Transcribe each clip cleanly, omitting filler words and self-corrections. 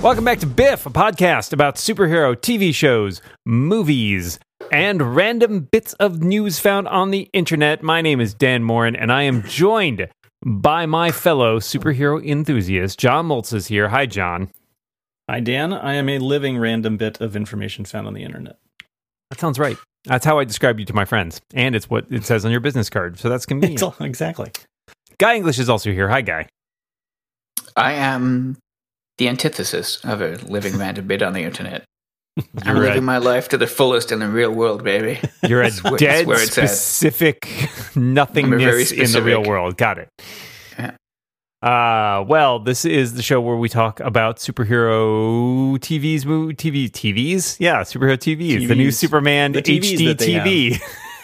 Welcome back to Biff, a podcast about superhero TV shows, movies, and random bits of news found on the internet. My name is Dan Morin, and I am joined by my fellow superhero enthusiast, John Moltz is here. Hi, John. Hi, Dan. I am a living random bit of information found on the internet. That sounds right. That's how I describe you to my friends, and it's what it says on your business card, so that's convenient. Exactly. Guy English is also here. Hi, Guy. I am the antithesis of a living random bit on the internet. I'm living my life to the fullest in the real world, baby. You're a dead, specific nothingness in the real world. Got it. Yeah. Well, this is the show where we talk about superhero TVs. Yeah, superhero TVs. The new Superman the HD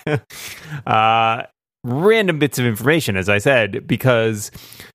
TV. Random bits of information, as I said, because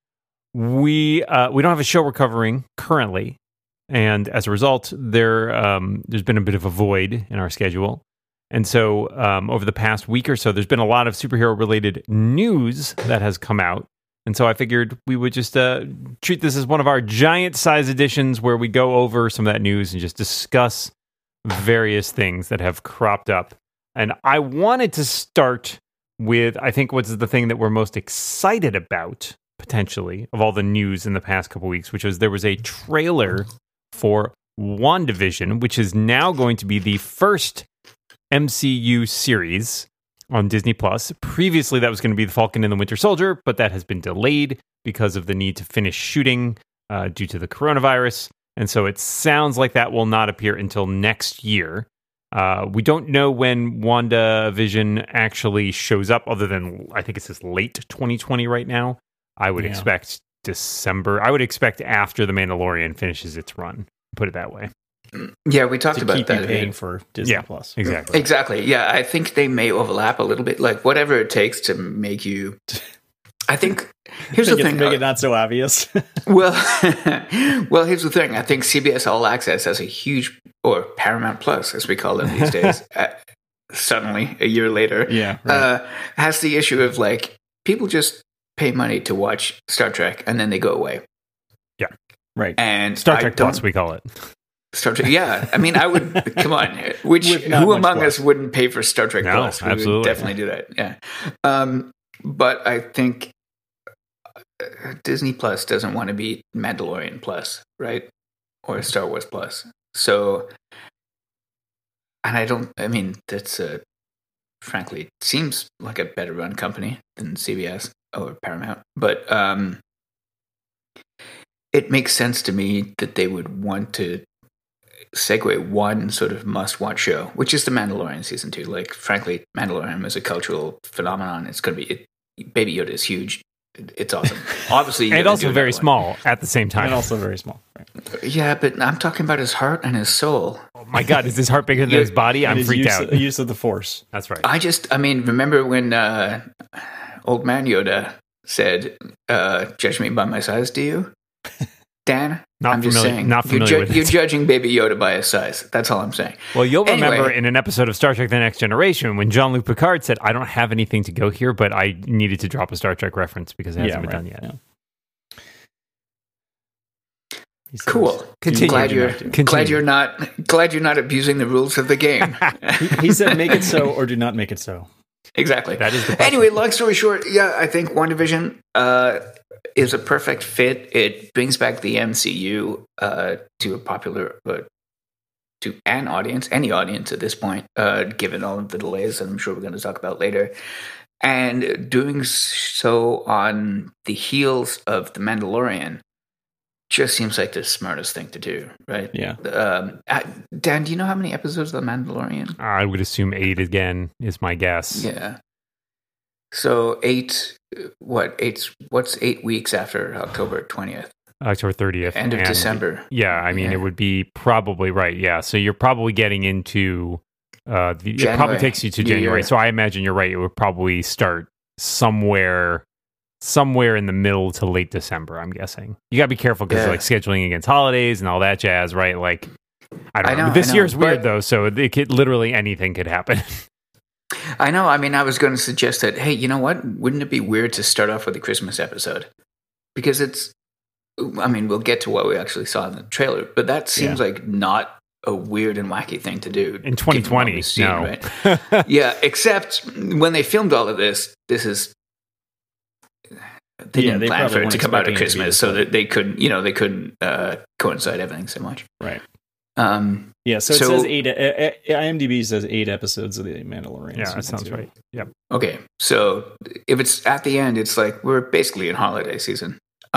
we don't have a show we're covering currently, and as a result, there's been a bit of a void in our schedule. And so over the past week or so, there's been a lot of superhero-related news that has come out. And so I figured we would just treat this as one of our giant-size editions where we go over some of that news and just discuss various things that have cropped up. And I wanted to start with, I think, what's the thing that we're most excited about, potentially, of all the news in the past couple weeks, which was there was a trailer for WandaVision, which is now going to be the first MCU series on Disney+. Previously, that was going to be The Falcon and the Winter Soldier, but that has been delayed because of the need to finish shooting due to the coronavirus. And so it sounds like that will not appear until next year. We don't know when WandaVision actually shows up, other than, I think it says late 2020 right now. I would expect December. I would expect after The Mandalorian finishes its run. Put it that way. Yeah, we talked about keep that. You paying for Disney Plus. Exactly. Yeah, I think they may overlap a little bit. Like whatever it takes to make you. I think here's the thing. Make it not so obvious. well, here's the thing. I think CBS All Access has a huge, or Paramount Plus, as we call them these days. Suddenly, a year later, has the issue of like people just pay money to watch Star Trek and then they go away. Yeah, right. And Star Trek Plus, we call it. Star Trek, yeah. I mean, I would come on. Who among us wouldn't pay for Star Trek Plus? We absolutely, would definitely do that. Yeah. But I think Disney Plus doesn't want to be Mandalorian Plus, right? Or Star Wars Plus. So, and I mean, that's frankly seems like a better run company than CBS or Paramount, but it makes sense to me that they would want to segue one sort of must-watch show, which is The Mandalorian season 2. Like, frankly, Mandalorian is a cultural phenomenon. It's going to be Baby Yoda is huge. It's awesome. Obviously, and also very small at the same time. And also very small. Right. Yeah, but I'm talking about his heart and his soul. Oh my God, is his heart bigger than his body? I'm freaked out. Use of the Force. That's right. I mean, remember when old man Yoda said, "Judge me by my size, do you?" Dan, I'm just saying. Not familiar with it. You're judging Baby Yoda by his size. That's all I'm saying. Well, you'll remember in an episode of Star Trek The Next Generation when Jean-Luc Picard said, I don't have anything to go here, but I needed to drop a Star Trek reference because it hasn't been done yet. Yeah. Cool. Continue. Glad you're not abusing the rules of the game. He said make it so or do not make it so. Exactly. That is the anyway, long story short, yeah, I think WandaVision is a perfect fit. It brings back the MCU to a popular to an audience, any audience at this point, given all of the delays that I'm sure we're going to talk about later. And doing so on the heels of The Mandalorian just seems like the smartest thing to do, right? Yeah. Dan, do you know how many episodes of The Mandalorian? I would assume 8 again is my guess. Yeah. So 8, what's 8 weeks after October 20th? October 30th. End of December. Yeah, I mean, it would be probably right. Yeah, so you're probably getting into, it probably takes you to January. So I imagine you're right. It would probably start somewhere in the middle to late December, I'm guessing. You got to be careful because like scheduling against holidays and all that jazz, right? Like, I don't know. This year's weird, though, so literally anything could happen. I know. I mean, I was going to suggest that, hey, you know what? Wouldn't it be weird to start off with a Christmas episode? Because it's I mean, we'll get to what we actually saw in the trailer, but that seems like not a weird and wacky thing to do in 2020. No, right? Yeah, except when they filmed all of this is they didn't plan for it to come out at Christmas, so that they couldn't coincide everything so much, right? So it says 8. IMDb says 8 episodes of The Mandalorian. Yeah, that sounds right. Yep. Okay, so if it's at the end, it's like we're basically in holiday season.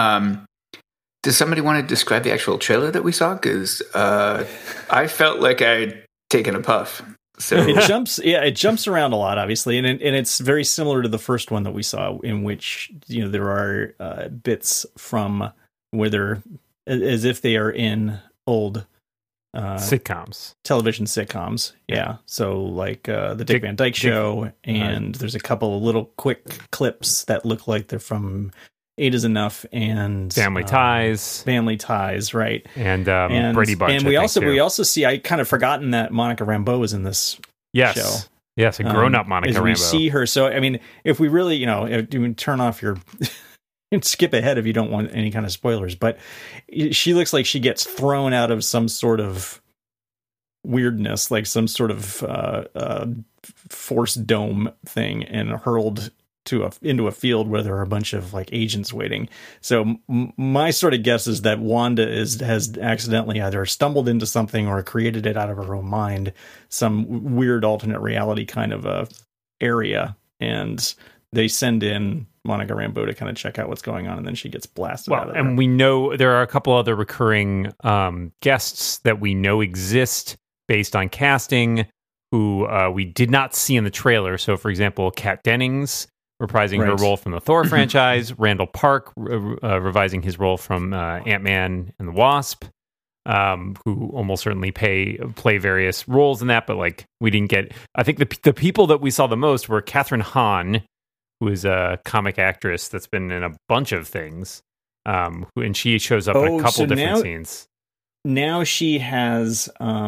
Does somebody want to describe the actual trailer that we saw? Because I felt like I'd taken a puff. So it jumps around a lot, obviously, and it's very similar to the first one that we saw, in which there are bits from where they're as if they are in old sitcoms, television sitcoms. Yeah, so like the Dick Van Dyke Show, and there's a couple of little quick clips that look like they're from 8 is Enough and Family Ties, right? And Brady Bunch. And we also see, I kind of forgotten that Monica Rambeau is in this show. Yes, a grown-up Monica Rambeau. We see her. So, I mean, if we really, if you turn off your skip ahead if you don't want any kind of spoilers, but she looks like she gets thrown out of some sort of weirdness, like some sort of force dome thing, and hurled into a field where there are a bunch of like agents waiting. So my sort of guess is that Wanda has accidentally either stumbled into something or created it out of her own mind, some weird alternate reality kind of a area, and they send in Monica Rambeau to kind of check out what's going on, and then she gets blasted out of there. And we know there are a couple other recurring guests that we know exist based on casting who we did not see in the trailer. So, for example, Kat Dennings reprising her role from the Thor franchise, Randall Park revising his role from Ant-Man and the Wasp, who almost certainly play various roles in that, but like we didn't get. I think the people that we saw the most were Catherine Hahn, who is a comic actress that's been in a bunch of things, and she shows up in a couple different scenes. Now she has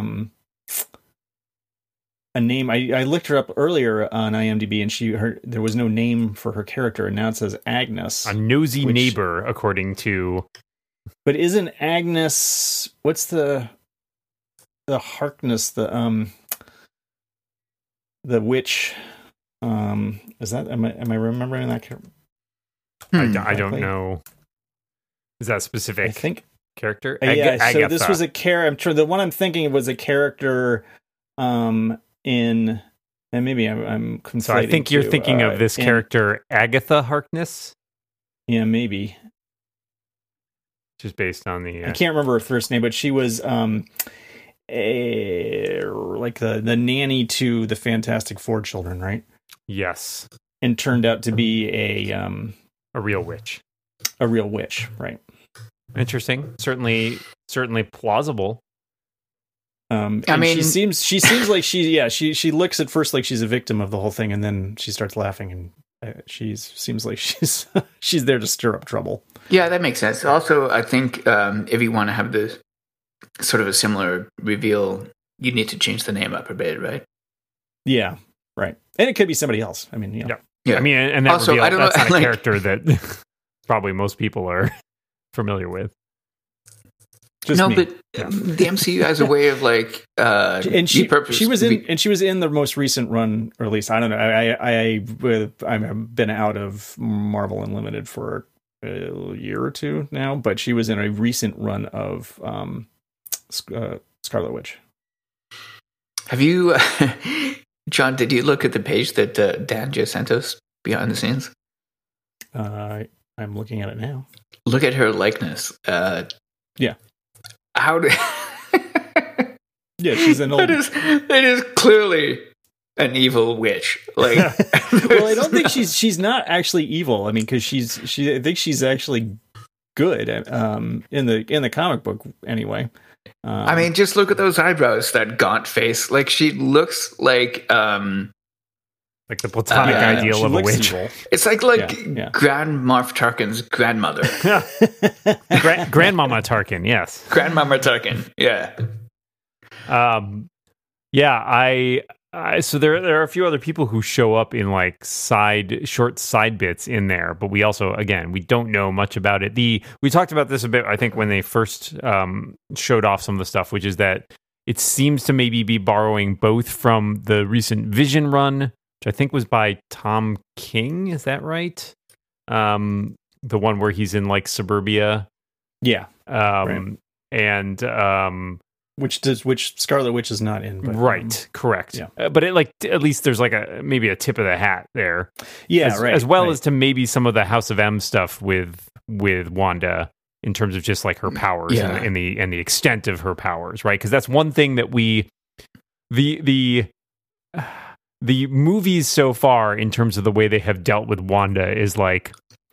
a name. I looked her up earlier on IMDb, and there was no name for her character, and now it says Agnes, a nosy neighbor, according to. But isn't Agnes? What's the Harkness? The witch. Is that? Am I remembering that character? I don't know. Is that specific? I think character. Yeah. So this was a character. I'm sure the one I'm thinking was a character. In, and maybe I'm conflating. So I think you're thinking of this character Agatha Harkness. Yeah, maybe. Just based on the. I can't remember her first name, but she was like the nanny to the Fantastic Four children, right? Yes. And turned out to be a real witch. A real witch, right? Interesting. Certainly plausible. I mean, she seems like she looks at first like she's a victim of the whole thing, and then she starts laughing, and seems like she's there to stir up trouble. Yeah, that makes sense. Also, I think if you want to have this sort of a similar reveal, you need to change the name up a bit, right? Yeah, right. And it could be somebody else. I mean, yeah. I mean, and that also, reveal, I don't that's know, not a character that probably most people are familiar with. But the MCU has a way of like, and she was in the most recent run, or at least I don't know. I've been out of Marvel Unlimited for a year or two now, but she was in a recent run of Scarlet Witch. Have you, John? Did you look at the page that Dan just sent us behind the scenes? I'm looking at it now. Look at her likeness. Yeah. How do? Yeah, she's an old. It is clearly an evil witch. Like, well, I don't think she's not actually evil. I mean, because I think she's actually good. In the comic book anyway. I mean, just look at those eyebrows, that gaunt face. Like, she looks like the platonic ideal of a witch. Evil. It's like Grand Moff Tarkin's grandmother. Grandmama Tarkin, yes. Grandmama Tarkin, yeah. Yeah, So there are a few other people who show up in like short side bits in there, but we also, again, we don't know much about it. We talked about this a bit, I think, when they first showed off some of the stuff, which is that it seems to maybe be borrowing both from the recent Vision run, which I think was by Tom King. Is that right? The one where he's in like suburbia. Yeah. Right. And which Scarlet Witch is not in, but, right, correct. Yeah. But it like at least there's like maybe a tip of the hat there. Yeah, as well as to maybe some of the House of M stuff with Wanda in terms of just like her powers and the extent of her powers, right? Because that's one thing that the movies so far in terms of the way they have dealt with Wanda is like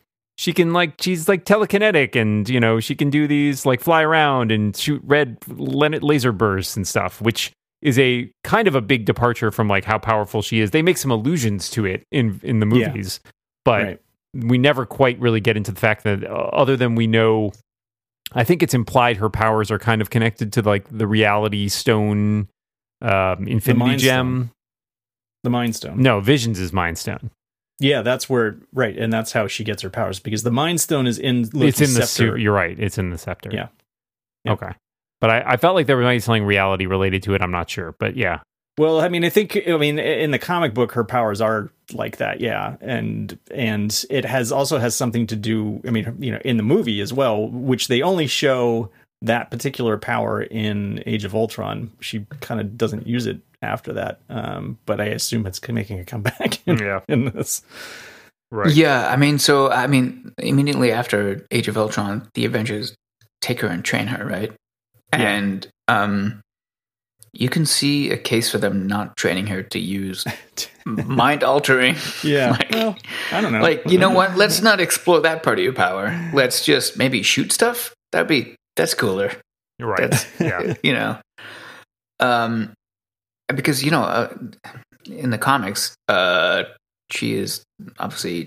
she's like telekinetic, and you know she can do these like fly around and shoot red laser bursts and stuff, which is a kind of a big departure from like how powerful she is. They make some allusions to it in the movies, but we never quite really get into the fact that other than we know, I think it's implied her powers are kind of connected to like the Reality Stone, Infinity Gem. The Mind Stone. No, Vision's is Mind Stone. Yeah, that's where, right, and that's how she gets her powers, because the Mind Stone is in Loki's it's in the scepter. You're right, it's in the scepter. Yeah. Okay. But I felt like there might be something reality related to it. I'm not sure, but yeah. Well, I mean, in the comic book, her powers are like that, yeah, and it also has something to do. I mean, you know, in the movie as well, which they only show that particular power in Age of Ultron. She kind of doesn't use it after that, but I assume it's making a comeback in this. Right. Yeah, I mean, immediately after Age of Ultron, the Avengers take her and train her, right? Yeah. And you can see a case for them not training her to use mind altering. Yeah. Like, well, I don't know. Like, you know what? Let's not explore that part of your power. Let's just maybe shoot stuff. That's cooler. You're right. Yeah. You know, because, you know, in the comics, she is obviously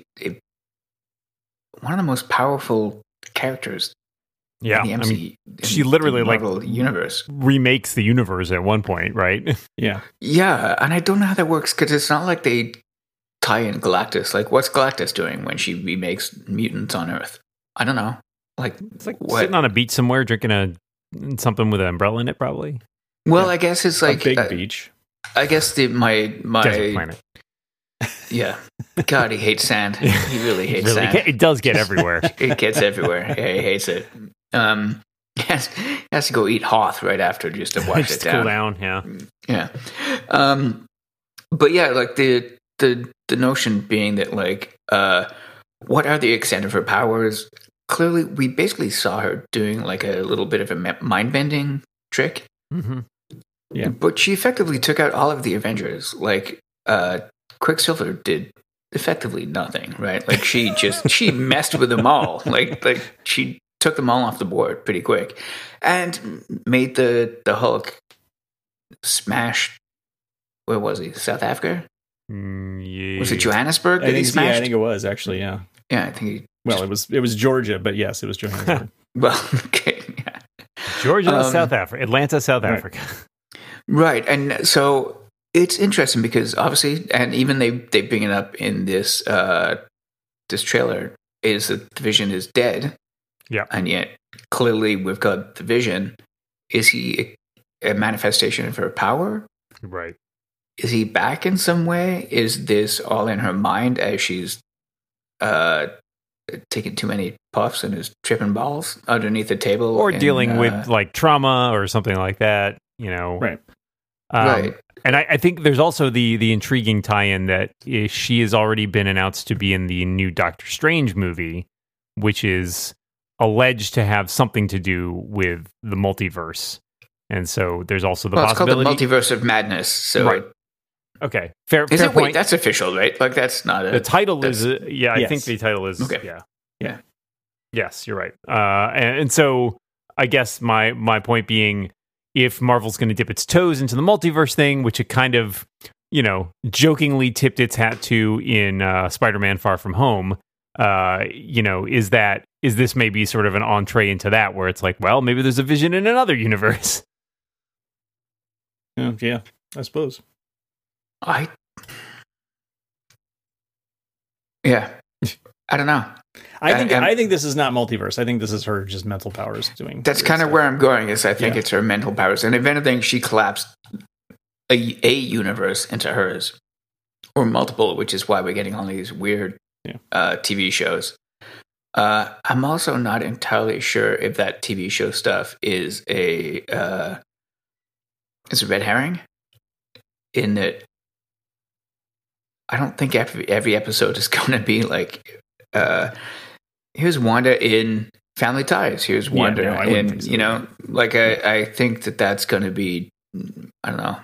one of the most powerful characters. Yeah, in the I mean, she literally like universe remakes the universe at one point, right? Yeah, and I don't know how that works, because it's not like they tie in Galactus. Like, what's Galactus doing when she remakes mutants on Earth? I don't know. Like, it's like sitting on a beach somewhere drinking something with an umbrella in it, probably. Well, I guess it's like a big beach. I guess my desert planet. Yeah. God, he hates sand. He really hates sand. It does get everywhere. It gets everywhere. Yeah, he hates it. He has to go eat Hoth right after just to wash it down. Cool down, yeah. But yeah, like the notion being that like, what are the extent of her powers? Clearly, we basically saw her doing like a little bit of a mind bending trick. Mm-hmm. Yeah, but she effectively took out all of the Avengers. Like, Quicksilver did effectively nothing, right? Like she messed with them all. Like she took them all off the board pretty quick, and made the Hulk smash. Where was he? South Africa? Yeah. Was it Johannesburg that he smashed? Yeah, I think it was actually. Yeah. Yeah, I think he. Well, it was Georgia, but yes, it was Johannesburg. Well, okay, yeah. Georgia, South Africa, Atlanta, South Africa. Right, and so it's interesting because obviously, and even they bring it up in this this trailer, is that the Vision is dead. Yeah, and yet clearly we've got the Vision. Is he a manifestation of her power? Right. Is he back in some way? Is this all in her mind as she's taking too many puffs and is tripping balls underneath the table, or dealing with like trauma or something like that? You know, right. Right. And I think there's also the intriguing tie-in that she has already been announced to be in the new Doctor Strange movie, which is alleged to have something to do with the multiverse. And so there's also the possibility. It's called the Multiverse of Madness. So right. Okay. Fair is it? point. Wait, that's official, right? Like that's not a. The title is. Yes. I think the title is. Okay. Yeah. Yes, you're right. And so I guess my point being, if Marvel's going to dip its toes into the multiverse thing, which it kind of, you know, jokingly tipped its hat to in Spider-Man: Far From Home, you know, is this maybe sort of an entree into that, where it's like, well, maybe there's a Vision in another universe. Yeah, I suppose. Yeah, I don't know. I think this is not multiverse. I think this is her just mental powers doing. That's kind of where I'm going. Is I think it's her mental powers, and if anything, she collapsed a universe into hers, or multiple, which is why we're getting all these weird TV shows. I'm also not entirely sure if that TV show stuff is a red herring. In that, I don't think every episode is going to be like, here's Wanda in Family Ties. Here's Wanda in, so. I think that's going to be, I don't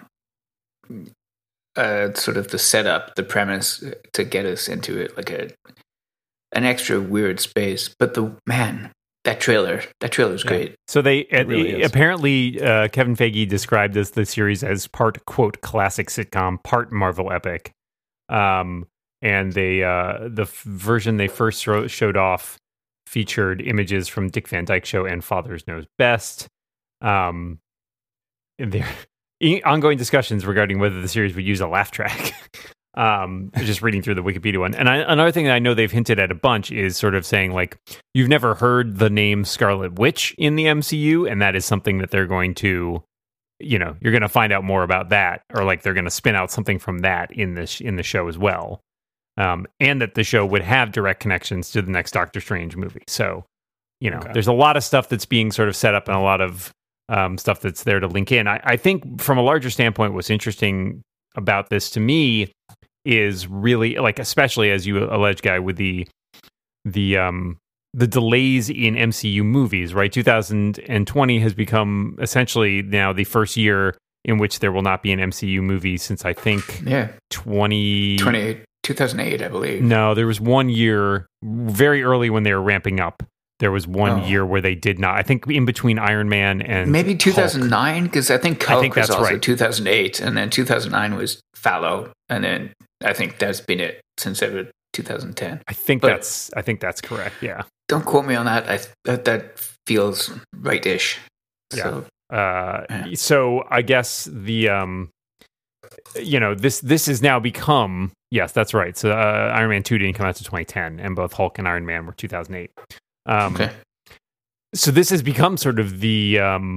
know, sort of the setup, the premise to get us into it, like an extra weird space. But that trailer is great. So they really apparently Kevin Feige described the series as part quote classic sitcom, part Marvel epic. And they the version they first showed off featured images from Dick Van Dyke Show and Father's Knows Best. And there ongoing discussions regarding whether the series would use a laugh track. Just reading through the Wikipedia one. And another thing that I know they've hinted at a bunch is sort of saying, like, you've never heard the name Scarlet Witch in the MCU, and that is something that they're going to, you're going to find out more about that, or like they're going to spin out something from that in the show as well. And that the show would have direct connections to the next Doctor Strange movie. So, there's a lot of stuff that's being sort of set up and a lot of stuff that's there to link in. I think from a larger standpoint, what's interesting about this to me is really, like, especially as you allege, Guy, with the delays in MCU movies, right? 2020 has become essentially now the first year in which there will not be an MCU movie since I think 2008, I believe. No, there was 1 year very early when they were ramping up. There was one year where they did not. I think in between Iron Man and maybe 2009, because I think Hulk was also right. 2008, and then 2009 was Fallow, and then I think that's been it since 2010. I think that's correct. Yeah. Don't quote me on that. That feels right-ish. Yeah. So I guess the this has now become, yes, that's right. So Iron Man 2 didn't come out to 2010, and both Hulk and Iron Man were 2008. Okay. So this has become sort of the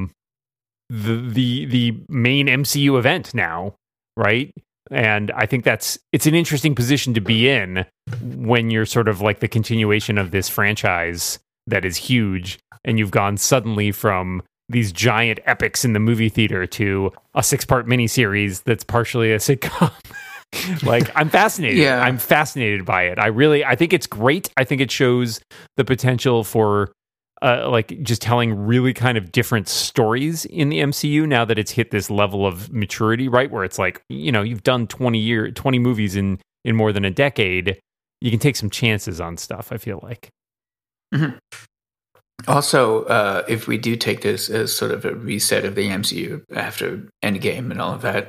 main MCU event now, right? And I think it's an interesting position to be in when you're sort of like the continuation of this franchise that is huge, and you've gone suddenly from these giant epics in the movie theater to a 6-part miniseries that's partially a sitcom. Like, I'm fascinated. Yeah. I'm fascinated by it. I think it's great. I think it shows the potential for like just telling really kind of different stories in the MCU now that it's hit this level of maturity, right? Where it's like, you've done 20 movies in more than a decade. You can take some chances on stuff, I feel like. Mm-hmm. Also, if we do take this as sort of a reset of the MCU after Endgame and all of that,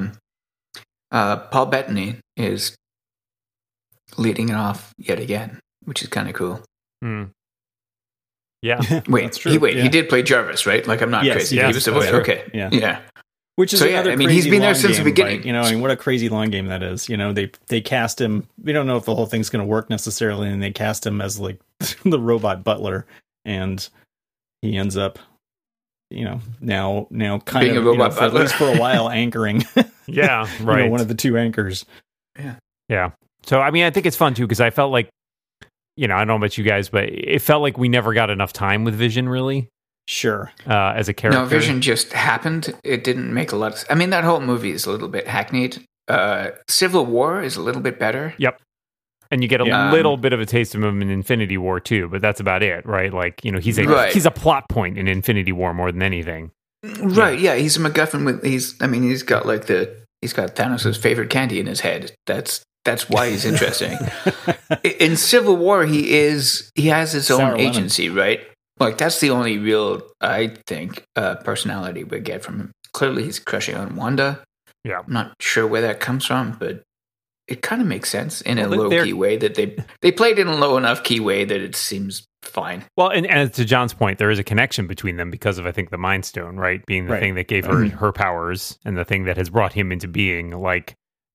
Paul Bettany is leading it off yet again, which is kind of cool. Mm. Yeah. Wait, he did play Jarvis, right? Like, I'm not crazy. Yes, he was okay. Yeah. Which is another crazy he's been there long since the game, beginning. But, what a crazy long game that is. They cast him. We don't know if the whole thing's going to work necessarily, and they cast him as like the robot butler, and he ends up, now kind being of a robot butler, at least for a while, anchoring. Yeah, right. One of the two anchors. Yeah. So I think it's fun too, because I felt like, I don't know about you guys, but it felt like we never got enough time with Vision, really. Sure. As a character. No, Vision just happened. It didn't make a lot of sense. That whole movie is a little bit hackneyed. Civil War is a little bit better. Yep. And you get a little bit of a taste of him in Infinity War too, but that's about it, right? Like, he's a plot point in Infinity War more than anything. Right, yeah, he's a MacGuffin he's got he's got Thanos' favorite candy in his head. That's why he's interesting. In Civil War, he has his own agency, right? Like, that's the only real, I think, personality we get from him. Clearly, he's crushing on Wanda. Yeah. I'm not sure where that comes from, but it kind of makes sense in a low-key way that they played in a low enough key way that it seems fine. Well, and to John's point, there is a connection between them because of, I think, the Mind Stone, right? Being the thing that gave her powers and the thing that has brought him into being. Like,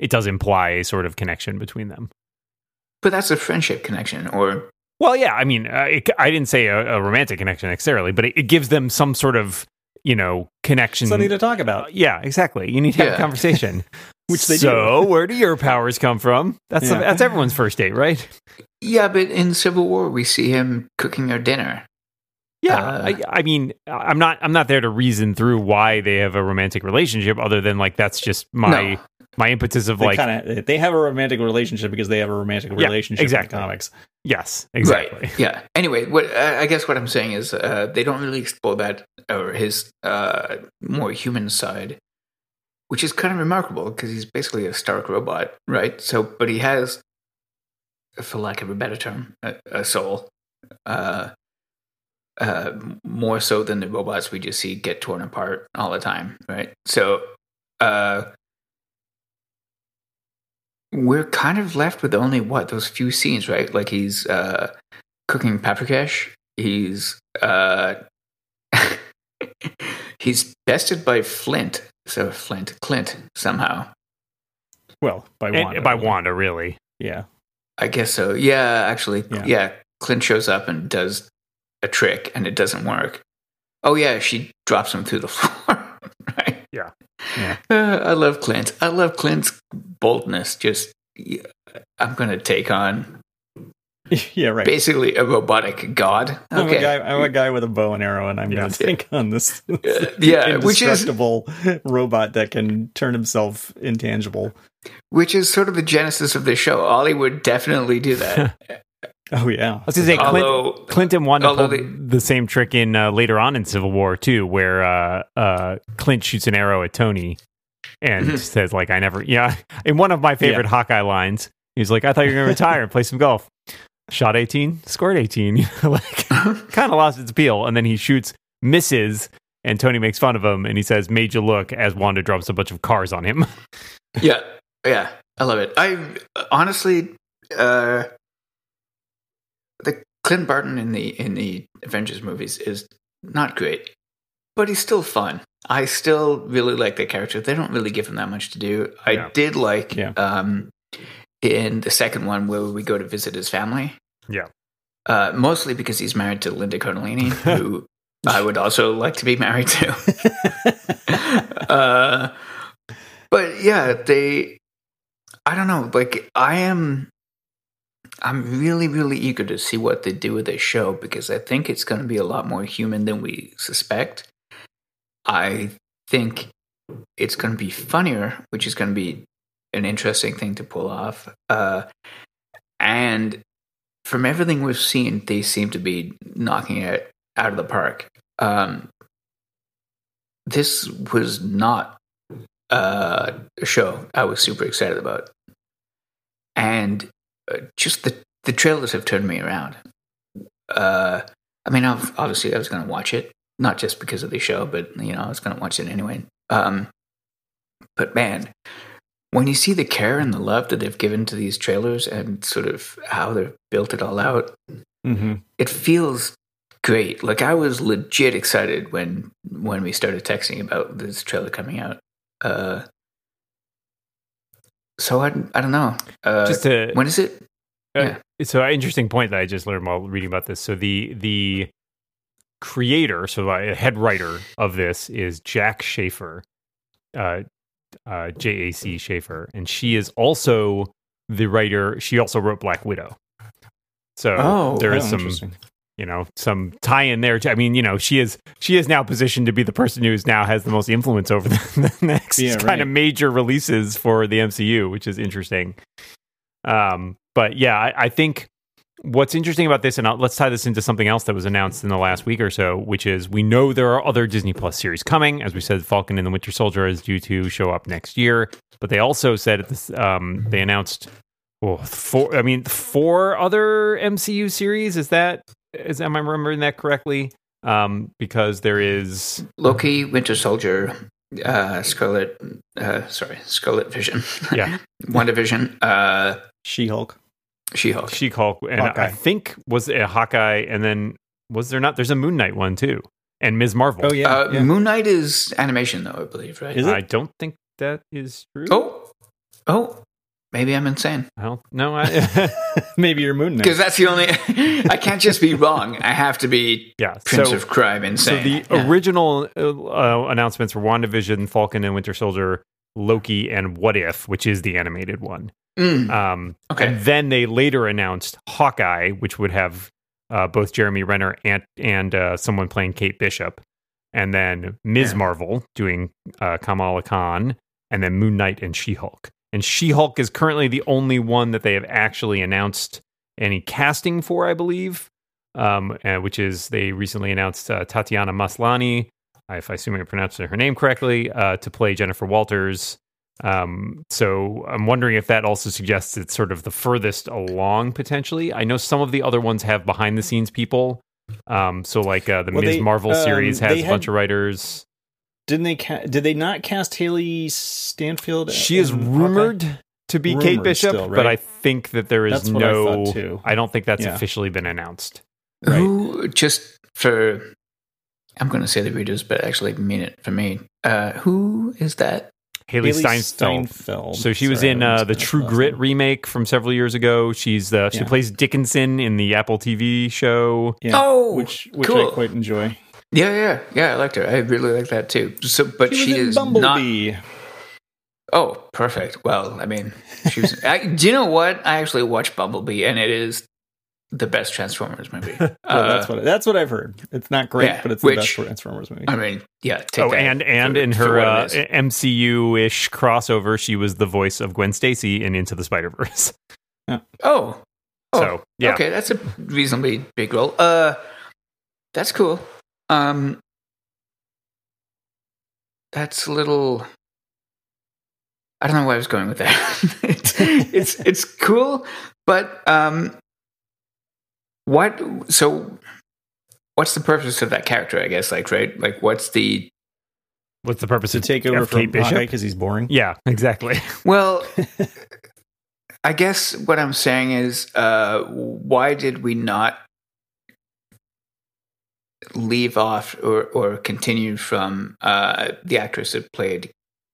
it does imply a sort of connection between them. But that's a friendship connection, or well, yeah. I mean, I didn't say a romantic connection necessarily, but it gives them some sort of connection, something to talk about. Yeah, exactly. You need to have a conversation. Which they do. So, where do your powers come from? That's everyone's first date, right? Yeah, but in Civil War, we see him cooking her dinner. Yeah, I mean, I'm not there to reason through why they have a romantic relationship, other than like that's just my impetus of they have a romantic relationship because they have a romantic relationship in the comics. Yes, exactly. Right. Yeah. Anyway, I guess what I'm saying is they don't really explore that or his more human side, which is kind of remarkable because he's basically a Stark robot, right? So, but he has, for lack of a better term, a soul. More so than the robots we just see get torn apart all the time, right? So we're kind of left with only those few scenes, right? Like he's cooking paprikash. He's he's bested by Flint. So Clint somehow. Well, by Wanda, really. Yeah, I guess so. Yeah, actually, yeah. Clint shows up and does a trick, and it doesn't work. Oh yeah, she drops him through the floor. Right? Yeah. I love Clint. I love Clint's boldness. Just I'm going to take on. Yeah, right. Basically, a robotic god. Okay. I'm a guy with a bow and arrow, and I'm going to take on this indestructible robot that can turn himself intangible. Which is sort of the genesis of this show. Ollie would definitely do that. Oh yeah, I was going to say Clint and Wanda pulled the same trick in later on in Civil War too, where Clint shoots an arrow at Tony and says like, "I never." Yeah, in one of my favorite Hawkeye lines, he's like, "I thought you were going to retire and play some golf." Shot 18, scored 18. Like, kind of lost its appeal, and then he shoots, misses, and Tony makes fun of him, and he says, "Made you look," as Wanda drops a bunch of cars on him. Yeah, I love it. I honestly. The Clint Barton in the Avengers movies is not great, but he's still fun. I still really like the character. They don't really give him that much to do. I did like in the second one where we go to visit his family. Yeah, mostly because he's married to Linda Cardellini, who I would also like to be married to. But yeah, I don't know. Like I'm really, really eager to see what they do with this show because I think it's going to be a lot more human than we suspect. I think it's going to be funnier, which is going to be an interesting thing to pull off. And from everything we've seen, they seem to be knocking it out of the park. This was not a show I was super excited about. And just the trailers have turned me around. I mean, obviously I was going to watch it, not just because of the show, but I was going to watch it anyway. But man, when you see the care and the love that they've given to these trailers and sort of how they've built it all out, it feels great. Like I was legit excited when we started texting about this trailer coming out. So I don't know. When is it? So an interesting point that I just learned while reading about this. So the creator, so a head writer of this is Jack Schaefer, J.A.C. Schaefer, and she is also the writer. She also wrote Black Widow. So there is some tie in there. I mean, she is now positioned to be the person who now has the most influence over the next kind of major releases for the MCU, which is interesting. But yeah, I think what's interesting about this, and let's tie this into something else that was announced in the last week or so, which is we know there are other Disney Plus series coming. As we said, Falcon and the Winter Soldier is due to show up next year. But they also said they announced four other MCU series. Am I remembering that correctly? Because there is Loki, Winter Soldier, Scarlet Vision. Yeah. WandaVision. She-Hulk. And Hawkeye. I think was a Hawkeye, and then was there not? There's a Moon Knight one too, and Ms. Marvel. Oh yeah. Moon Knight is animation though, I believe, right? Is it? I don't think that is true. Oh, Oh, maybe I'm insane. Well, no, Maybe you're Moon Knight. Because that's the only. I can't just be wrong. I have to be Prince of Crime insane. So the original announcements were WandaVision, Falcon and Winter Soldier, Loki, and What If, which is the animated one. Okay. And then they later announced Hawkeye, which would have both Jeremy Renner and someone playing Kate Bishop. And then Ms. Marvel doing Kamala Khan, and then Moon Knight and She-Hulk. And She-Hulk is currently the only one that they have actually announced any casting for, I believe, which is they recently announced Tatiana Maslany, if I assume I pronounced her name correctly, to play Jennifer Walters. So I'm wondering if that also suggests it's sort of the furthest along, potentially. I know some of the other ones have behind-the-scenes people. So like the Ms. Marvel series has a bunch of writers. Did they not cast Haley Stanfield? She is rumored to be Kate Bishop, still, right? But I think that there is I don't think that's officially been announced. Right. Who, just for, I'm going to say the readers, but actually mean it for me. Who is that? Haley Steinfeld. So she was in the True Grit remake from several years ago. She plays Dickinson in the Apple TV show. Yeah. Which cool. I quite enjoy. Yeah. I liked her. I really like that too. So, but she is Bumblebee. Not. Oh, perfect. Well, I mean, she was. Do you know what? I actually watched Bumblebee, and it is the best Transformers movie. That's what I've heard. It's not great, but it's the best Transformers movie. I mean, yeah. And in her MCU-ish crossover, she was the voice of Gwen Stacy in Into the Spider-Verse. Yeah. So yeah. Okay, that's a reasonably big role. That's cool. That's a little. I don't know where I was going with that. it's cool, but what's the purpose of that character? I guess, right? Like, what's the purpose to take over from Hawkeye because he's boring? Yeah, exactly. Well, I guess what I'm saying is, why did we not leave off or continue from the actress that played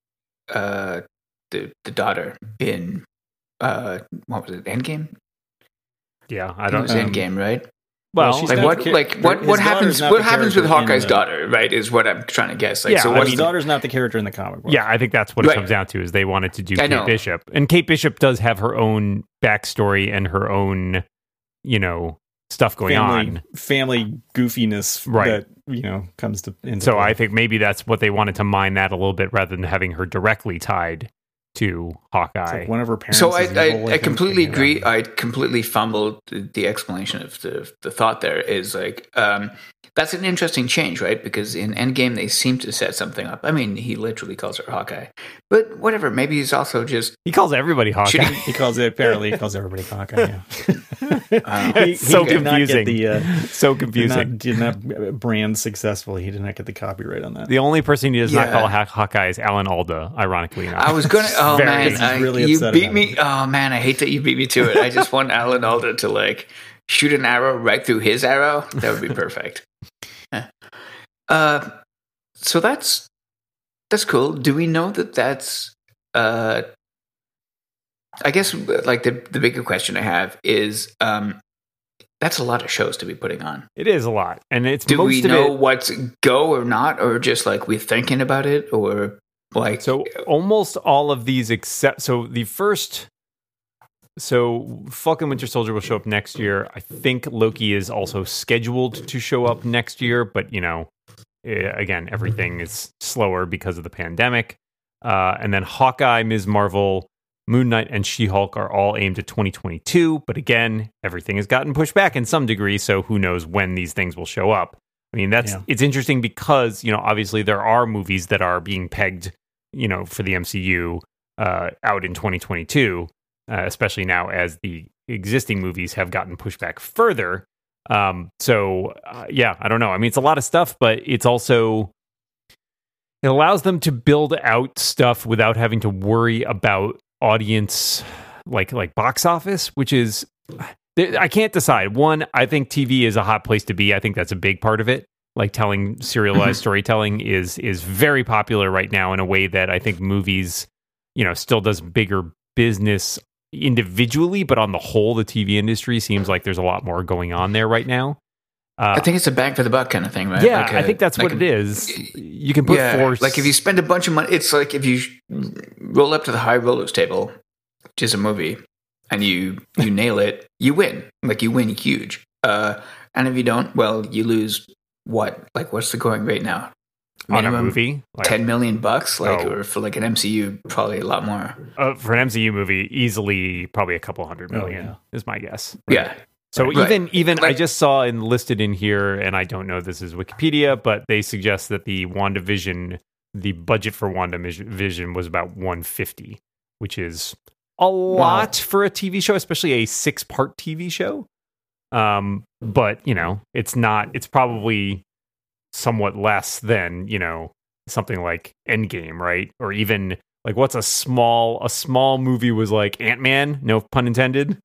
the daughter in what was it, Endgame? Yeah, I don't. It was Endgame, right? Well, what happens with Hawkeye's daughter, right? Is what I'm trying to guess. His daughter's not the character in the comic book. Yeah, I think that's what it comes down to. Is they wanted to do Kate Bishop, and Kate Bishop does have her own backstory and her own, stuff going on, family goofiness, right? That comes to. So I think maybe that's what they wanted to mine that a little bit rather than having her directly tied to Hawkeye. Like one of her parents. So I completely agree. I completely fumbled the explanation of the thought there is like, that's an interesting change, right? Because in Endgame, they seem to set something up. I mean, he literally calls her Hawkeye. But whatever, maybe he's also just... He calls everybody Hawkeye. He calls everybody Hawkeye, yeah. So confusing. So confusing. Did not brand successfully. He did not get the copyright on that. The only person he does not call Hawkeye is Alan Alda, ironically enough. I was going to... Oh, man. Really you beat me. Oh, man, I hate that you beat me to it. I just want Alan Alda to, shoot an arrow right through his arrow. That would be perfect. So that's cool. Do we know that that's I guess the bigger question I have is that's a lot of shows to be putting on. It is a lot. And it's do we know what's go or not, or just we're thinking about it, or so almost all of these except Falcon Winter Soldier will show up next year. I think Loki is also scheduled to show up next year, but again, everything is slower because of the pandemic. And then Hawkeye, Ms. Marvel, Moon Knight, and She-Hulk are all aimed at 2022. But again, everything has gotten pushed back in some degree, so who knows when these things will show up. I mean, it's interesting because, obviously there are movies that are being pegged, for the MCU out in 2022. Especially now as the existing movies have gotten pushed back further. I don't know. I mean, it's a lot of stuff, but it's also, it allows them to build out stuff without having to worry about audience, like box office, which is, I can't decide. One, I think TV is a hot place to be. I think that's a big part of it. Like telling serialized storytelling is very popular right now in a way that I think movies, still does bigger business individually, but on the whole, the TV industry seems like there's a lot more going on there right now. I think it's a bang for the buck kind of thing, right? Yeah, I think that's what it is. You can put force. Like if you spend a bunch of money, it's like if you roll up to the High Rollers table, which is a movie, and you nail it, you win. Like you win huge. And if you don't, well, you lose what? Like what's the going rate now? On a movie? Like, $10 million? Or for like an MCU, probably a lot more. For an MCU movie, easily probably a couple $100 million is my guess. Right? Yeah. So even I just saw listed in here, and I don't know this is Wikipedia, but they suggest that the WandaVision, the budget for WandaVision was about 150, which is a lot for a TV show, especially a 6-part TV show. But it's probably somewhat less than, something like Endgame, right? Or even like what's a small movie was like Ant-Man, no pun intended.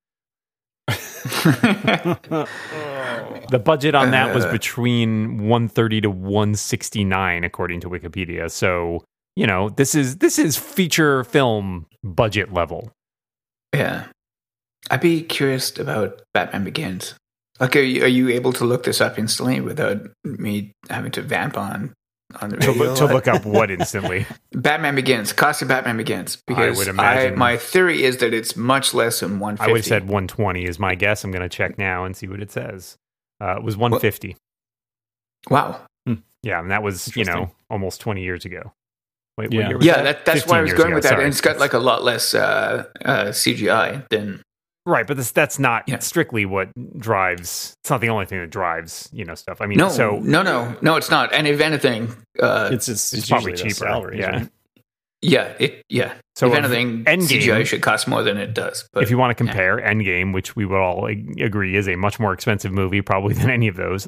The budget on that was between 130 to 169 according to Wikipedia. So, this is feature film budget level. Yeah. I'd be curious about Batman Begins. Like, are you able to look this up instantly without me having to vamp on the radio? To look up what instantly? Batman Begins. Cost of Batman Begins. Because I would imagine. My theory is that it's much less than 150. I would have said 120 is my guess. I'm going to check now and see what it says. It was 150. Wow. Yeah, and that was, almost 20 years ago. Wait, what year was that? That's why I was going with that. Sorry. And it's got like a lot less CGI than... Right, but that's not strictly what drives. It's not the only thing that drives, stuff. I mean, no, it's not. And if anything, it's probably cheaper. Salaries, right? Yeah. So if anything, Endgame, CGI should cost more than it does. But, if you want to compare Endgame, which we would all agree is a much more expensive movie, probably than any of those,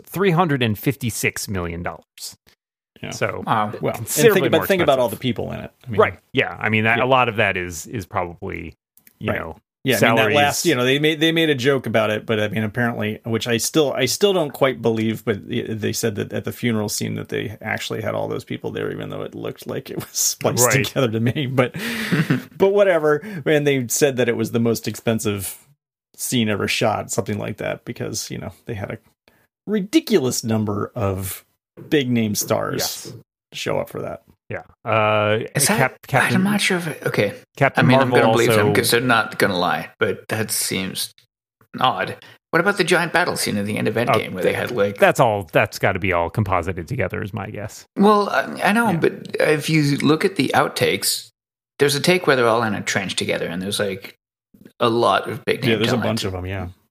$356 million. Yeah. So, think about all the people in it. I mean, right? Yeah, I mean, a lot of that is probably salaries. I mean, that last, they made a joke about it, but I mean, apparently, which I still don't quite believe, but they said that at the funeral scene that they actually had all those people there, even though it looked like it was spliced together to me. But whatever. And they said that it was the most expensive scene ever shot, something like that, because they had a ridiculous number of big name stars show up for that. Yeah. Is that, Captain, I'm not sure if it... Okay. Captain Marvel I'm going to believe also, them because they're not going to lie, but that seems odd. What about the giant battle scene at the end of Endgame where they had like... That's got to be all composited together is my guess. Well, I know, but if you look at the outtakes, there's a take where they're all in a trench together and there's like a lot of big name there's talent. A bunch of them,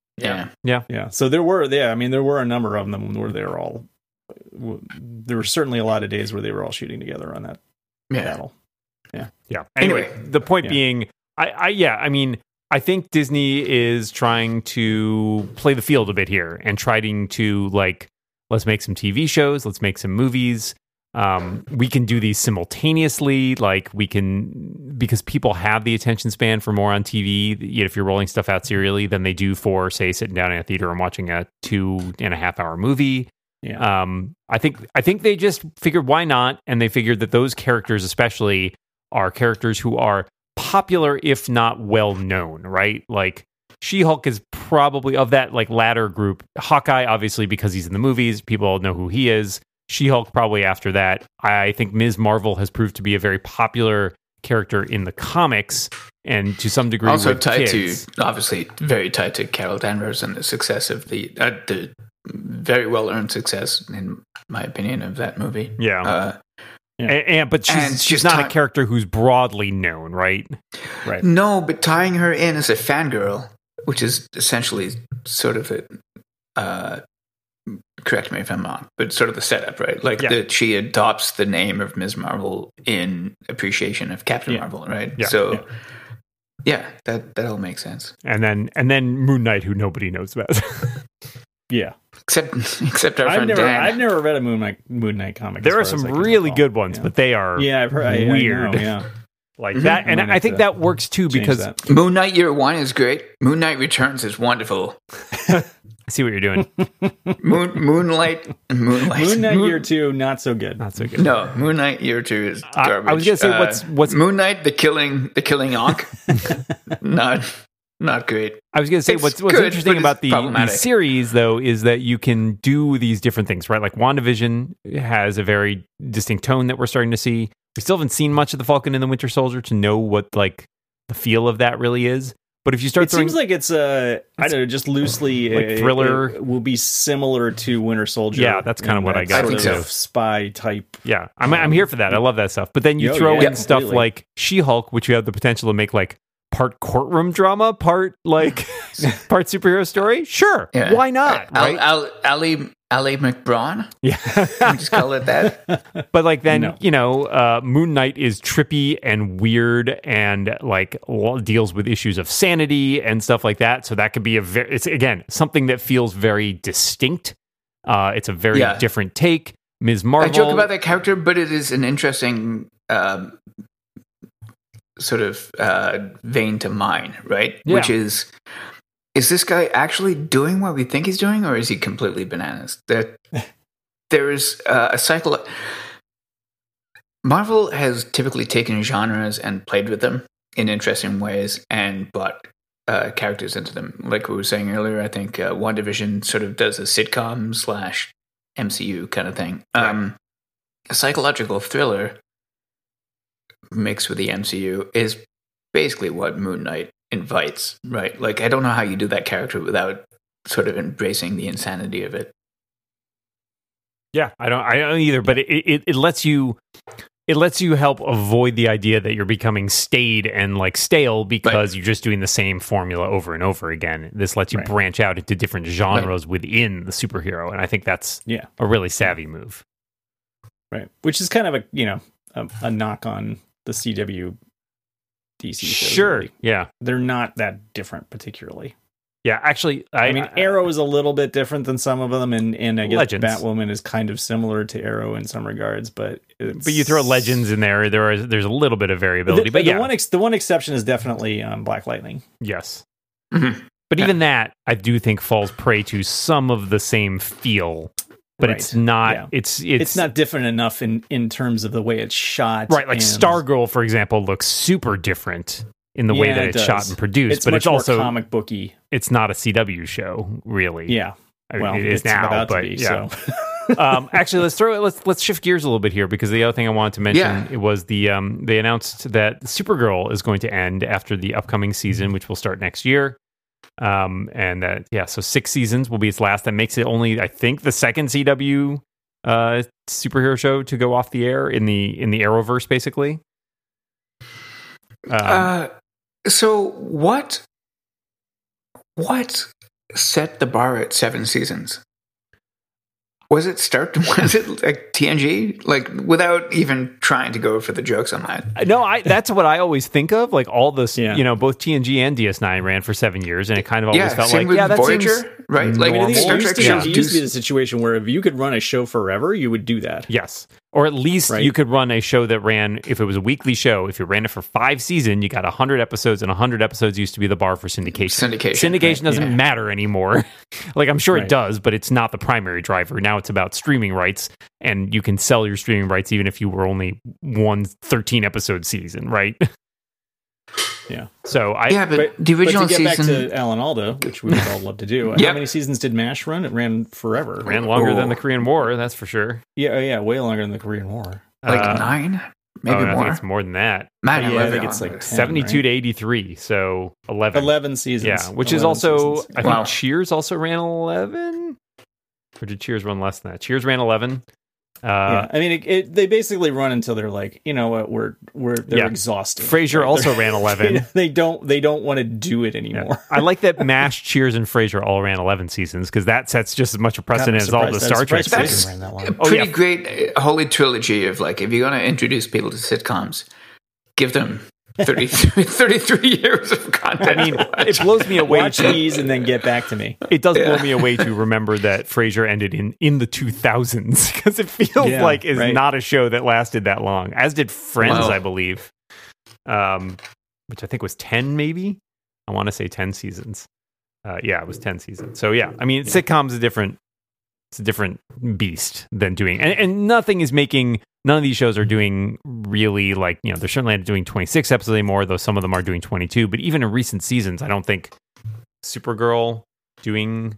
Yeah. So there were a number of them where they were all... There were certainly a lot of days where they were all shooting together on that battle. Yeah. Anyway, the point being, I mean, I think Disney is trying to play the field a bit here and trying to let's make some TV shows, let's make some movies. We can do these simultaneously, because people have the attention span for more on TV. If you're rolling stuff out serially than they do for, say, sitting down in a theater and watching a 2.5-hour movie. Yeah. I think they just figured why not, and they figured that those characters especially are characters who are popular if not well known, right? Like She-Hulk is probably of that latter group. Hawkeye, obviously, because he's in the movies, people know who he is. She-Hulk probably after that. I think Ms. Marvel has proved to be a very popular character in the comics, and to some degree also with tied kids. to, obviously very tied to Carol Danvers and the success of the very well earned success, in my opinion, of that movie. Yeah. But she's not a character who's broadly known, right? Right. No, but tying her in as a fangirl, which is essentially sort of correct me if I'm wrong, but sort of the setup, right? That she adopts the name of Ms. Marvel in appreciation of Captain Marvel, right? Yeah. So that all makes sense. And then Moon Knight, who nobody knows about. Yeah. Except our friend Dan. I've never read a Moon Knight comic. There are some really good ones, but they are I've heard, weird. I know, like that, and I think that works too because Moon Knight Year One is great. Moon Knight Returns is wonderful. I see what you're doing. Moonlight. Moon Knight Year 2, not so good. Not so good. No, Moon Knight Year 2 is garbage. I was going to say, what's Moon Knight, the killing Ankh? not great. I was going to say, It's what's good, interesting but about it's the problematic. series, though, is that you can do these different things, right? Like WandaVision has a very distinct tone that we're starting to see. We still haven't seen much of the Falcon and the Winter Soldier to know what like the feel of that really is. But if you start It seems like it's I don't know, just loosely like thriller. it will be similar to Winter Soldier. Yeah, that's kind of what I got. I think so. Spy type. Yeah, I'm here for that. I love that stuff. But then you Oh, throw yeah, in stuff completely. like She-Hulk, which you have the potential to make like part courtroom drama, part like part superhero story. Sure, Yeah. why not? Right? Ali McBrawn? Yeah. Can we just call it that? But like then, No. Moon Knight is trippy and weird and like deals with issues of sanity and stuff like that. So that could be it's again something that feels very distinct. It's a very Yeah. different take. Ms. Marvel. I joke about that character, but it is an interesting sort of vein to mine, right? Yeah. Which is this guy actually doing what we think he's doing, or is he completely bananas? There is a cycle. Marvel has typically taken genres and played with them in interesting ways and brought characters into them. Like we were saying earlier, I think WandaVision sort of does a sitcom / MCU kind of thing. A psychological thriller mixed with the MCU is basically what Moon Knight invites, right? Like, I don't know how you do that character without sort of embracing the insanity of it. Yeah, I don't either, but it lets you help avoid the idea that you're becoming staid and like stale because you're just doing the same formula over and over again. This lets you branch out into different genres within the superhero, and I think that's a really savvy move. Right. Which is kind of a knock on the CW DC shows. Sure. Really. Yeah. They're not that different particularly. Yeah, actually, I mean, Arrow is a little bit different than some of them, and I guess Legends. Batwoman is kind of similar to Arrow in some regards, but you throw Legends in there, there's a little bit of variability. But the one exception is definitely Black Lightning. Yes. Mm-hmm. But even that, I do think falls prey to some of the same feel. But it's not. Yeah. It's not different enough in terms of the way it's shot. Right, like Stargirl, for example, looks super different in the way that it's shot and produced. But much it's also more comic booky. It's not a CW show, really. Yeah, well, it is now, about but to be, yeah. So. Actually, let's shift gears a little bit here because the other thing I wanted to mention it was they announced that Supergirl is going to end after the upcoming season, which will start next year. And that so 6 seasons will be its last. That makes it only, I think, the second CW superhero show to go off the air in the Arrowverse, basically. So what set the bar at 7 seasons? Was it like TNG? Like, without even trying to go for the jokes on that? No, that's what I always think of. Like all this, both TNG and DS9 ran for 7 years, and it kind of always felt like, that Voyager, seems right? Like, I think Star Trek shows it used to be the situation where if you could run a show forever, you would do that. Yes. Or at least you could run a show that ran, if it was a weekly show, if you ran it for 5 seasons, you got 100 episodes, and 100 episodes used to be the bar for syndication. Syndication doesn't matter anymore. Like, I'm sure it does, but it's not the primary driver. Now it's about streaming rights, and you can sell your streaming rights even if you were only one 13-episode season, right? Yeah. So but the original to get season, back to Alan Alda, which we would all love to do. How many seasons did MASH run? It ran forever. Ran longer than the Korean War, that's for sure. Yeah, way longer than the Korean War. Like 9, maybe more. I think it's more than that. I think it's like 10, 72 to 83, so 11. 11 seasons. Yeah, which is also seasons. I think Cheers also ran 11. Or did Cheers run less than that? Cheers ran 11. I mean, they basically run until they're like, you know what, they're exhausted. Frasier also ran 11. They don't want to do it anymore. Yeah. I like that MASH, Cheers, and Frasier all ran 11 seasons because that sets just as much a precedent as all the Star Trek seasons. ran that long. A pretty great holy trilogy of, like, if you're going to introduce people to sitcoms, give them 33 years of content. I mean, it blows me away. Watch these and then get back to me. It does blow me away to remember that Frasier ended in the 2000s because it feels like it's not a show that lasted that long. As did Friends, I believe, which I think was 10, maybe. I want to say 10 seasons. Yeah, it was 10 seasons. So yeah, I mean, sitcom's a different beast than doing, and nothing is making. None of these shows are doing really like, you know, they're certainly not doing 26 episodes anymore, though some of them are doing 22. But even in recent seasons, I don't think Supergirl doing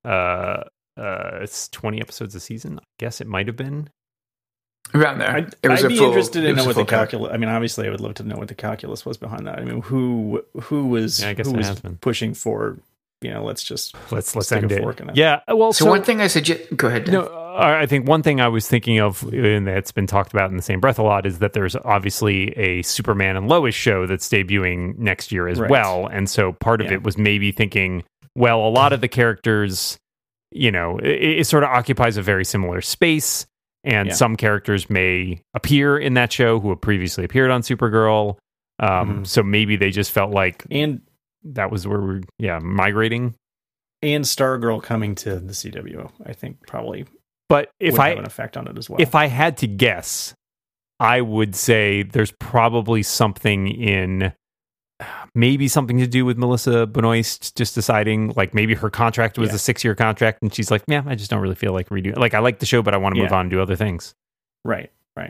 it's 20 episodes a season. I guess it might have been around there. I'd a be full- interested it to was know a what the full count. calculus. I mean, obviously, I would love to know what the calculus was behind that. I mean, who was Yeah, I guess who it was has been. pushing for, you know, let's let's stick end a it. fork in it. Yeah, well, So one thing I suggest. Go ahead, Dan. No, I think one thing I was thinking of, and that's been talked about in the same breath a lot, is that there's obviously a Superman and Lois show that's debuting next year as Right. well. And so part of Yeah. it was maybe thinking, well, a lot of the characters, you know, it sort of occupies a very similar space. And Yeah. some characters may appear in that show who have previously appeared on Supergirl. So maybe they just felt like and that was where we're, migrating. and Stargirl coming to the CW, I think probably But if would I have an effect on it as well. If I had to guess, I would say there's probably something in maybe something to do with Melissa Benoist just deciding, like, maybe her contract was a 6-year contract and she's like, yeah, I just don't really feel like redoing. Like, I like the show, but I want to move on and do other things. right.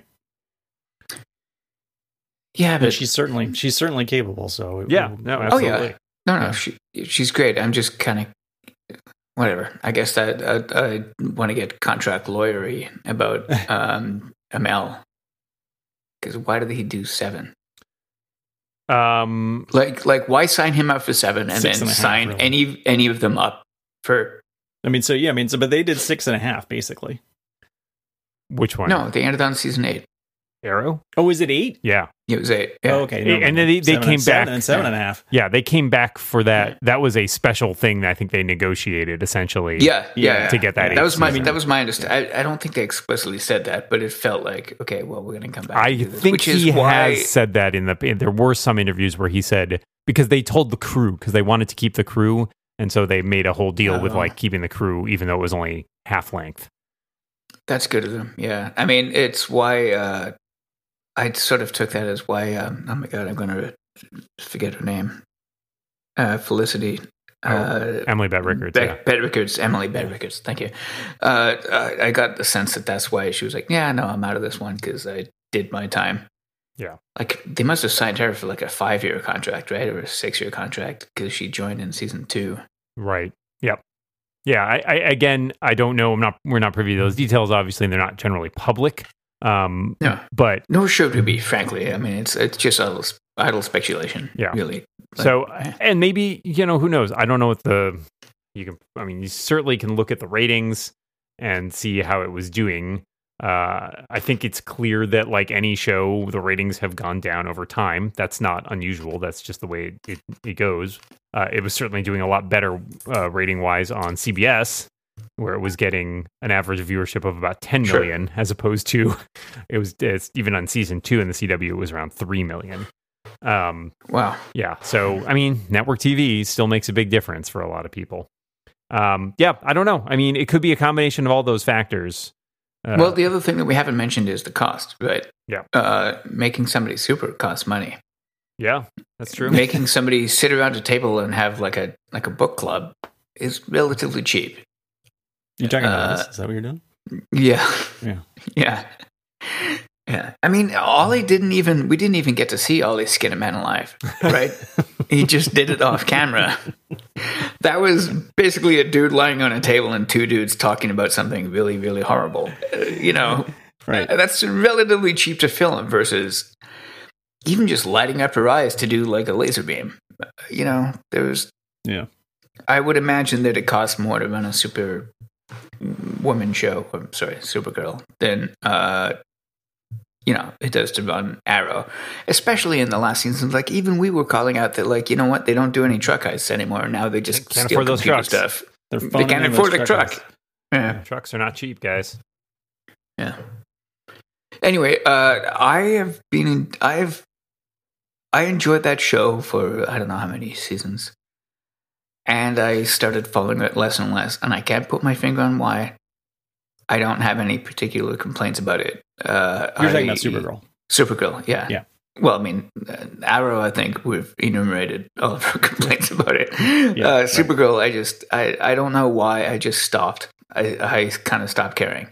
Yeah, But but she's certainly capable. So No, oh absolutely. yeah, no, she's great. I'm just kind of whatever. I guess that I want to get contract lawyery about Amel, because why did he do 7? Like why sign him up for 7 and 6.5, then sign really. any of them up for? I mean, but they did 6.5 basically. Which one? No, they ended on season 8. Arrow? Oh, is it 8? Yeah. It was 8. Yeah. Oh, okay. And then they came back. and 7.5. Yeah, they came back for that. That was a special thing that I think they negotiated essentially. Yeah. To get that. That was my season. that was my understanding. I don't think they explicitly said that, but it felt like, okay, well, we're going to come back. I and do this, think which is he why has said that there were some interviews where he said, because they told the crew, because they wanted to keep the crew, and so they made a whole deal with like keeping the crew, even though it was only half length. that's good of them. Yeah, I mean, it's why I sort of took that as why. Oh my god, I'm going to forget her name. Felicity. Emily Bett Rickards. Bett Rickards, Emily Bett Rickards. Thank you. I got the sense that that's why she was like, yeah, no, I'm out of this one because I did my time. Yeah. Like they must have signed her for like a 5-year contract, right, or a 6-year contract because she joined in season 2. Right. Yep. Yeah. I don't know. We're not privy to those details. Obviously, they're not generally public. No, but nor should we be. Frankly, I mean, it's just idle speculation. Yeah. Really. So, and maybe, who knows? I don't know what you certainly can look at the ratings and see how it was doing. I think it's clear that, like any show, the ratings have gone down over time. That's not unusual. That's just the way it goes. It was certainly doing a lot better rating wise on CBS, where it was getting an average viewership of about 10 million, as opposed to it's even on season 2 in the CW, it was around 3 million. Wow. Yeah. So, I mean, network TV still makes a big difference for a lot of people. Yeah, I don't know. I mean, it could be a combination of all those factors. Well, the other thing that we haven't mentioned is the cost, right? Yeah. Making somebody super costs money. Yeah, that's true. Making somebody sit around a table and have like a book club is relatively cheap. You talking about this? Is that what you're doing? Yeah. Yeah. Yeah. I mean, we didn't even get to see Ollie skin a man alive, right? He just did it off camera. That was basically a dude lying on a table and 2 dudes talking about something really, really horrible. Right. That's relatively cheap to film versus even just lighting up her eyes to do like a laser beam. There's. Yeah. I would imagine that it costs more to run a Supergirl than it does to run Arrow, especially in the last season. Like even we were calling out that, like, you know what, they don't do any truck heists anymore. Now they just can't steal afford those computer trucks. stuff. They can't afford a truck. Yeah. Trucks are not cheap, guys. Yeah. Anyway, I enjoyed that show for I don't know how many seasons, and I started following it less and less, and I can't put my finger on why. I don't have any particular complaints about it. You're talking about Supergirl. Supergirl, yeah. Yeah. Well, I mean, Arrow, I think we've enumerated all of our complaints about it. Supergirl, I don't know why I just stopped. I kind of stopped caring.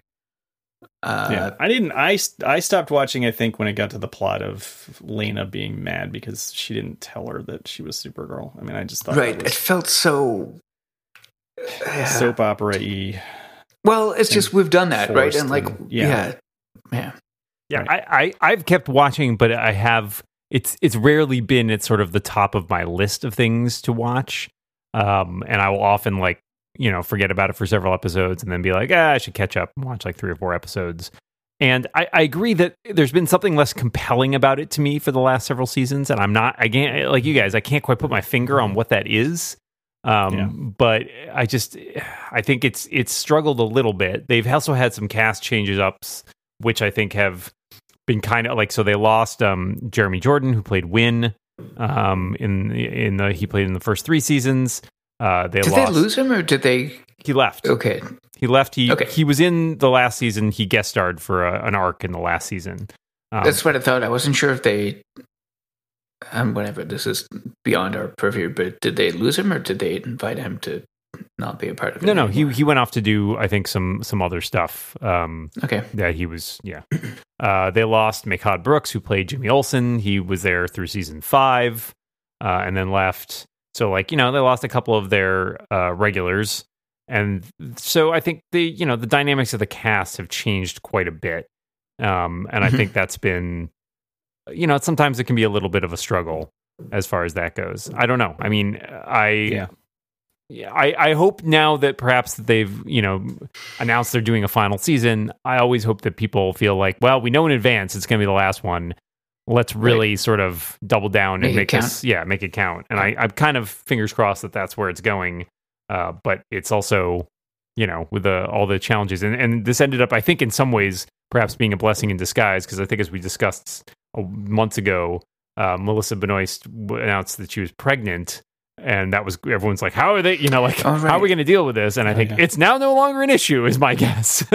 I stopped watching, I think, when it got to the plot of Lena being mad because she didn't tell her that she was Supergirl. I mean, I just thought it felt so soap opera-y. Well, it's just we've done that, right? And like, yeah. I've kept watching, but I have. It's rarely been at sort of the top of my list of things to watch, and I will often forget about it for several episodes and then be like, I should catch up and watch like 3 or 4 episodes. And I agree that there's been something less compelling about it to me for the last several seasons, and again, like you guys, I can't quite put my finger on what that is. But I think it's struggled a little bit. They've also had some cast changes ups, which I think have been kind of like, so they lost Jeremy Jordan, who played Wynn he played in the first 3 seasons. Did they lose him or did they? He left. Okay, he left. He was in the last season. He guest starred for an arc in the last season. That's what I thought. I wasn't sure if they. Whatever. This is beyond our purview. But did they lose him or did they invite him to not be a part of it? No. He went off to do, I think, some other stuff. Okay. That he was. Yeah. They lost Mehcad Brooks, who played Jimmy Olsen. He was there through season 5, and then left. So they lost a couple of their regulars, and so I think the dynamics of the cast have changed quite a bit, and I think that's been, sometimes it can be a little bit of a struggle as far as that goes. I don't know. I mean, I hope now that perhaps they've announced they're doing a final season. I always hope that people feel like, well, we know in advance it's going to be the last one. Let's really sort of double down and make it count. And I'm kind of fingers crossed that that's where it's going. But it's also, with all the challenges. And this ended up, I think, in some ways, perhaps being a blessing in disguise, because I think as we discussed months ago, Melissa Benoist announced that she was pregnant. And that was, everyone's like, how are they, how are we going to deal with this? And I think it's now no longer an issue, is my guess.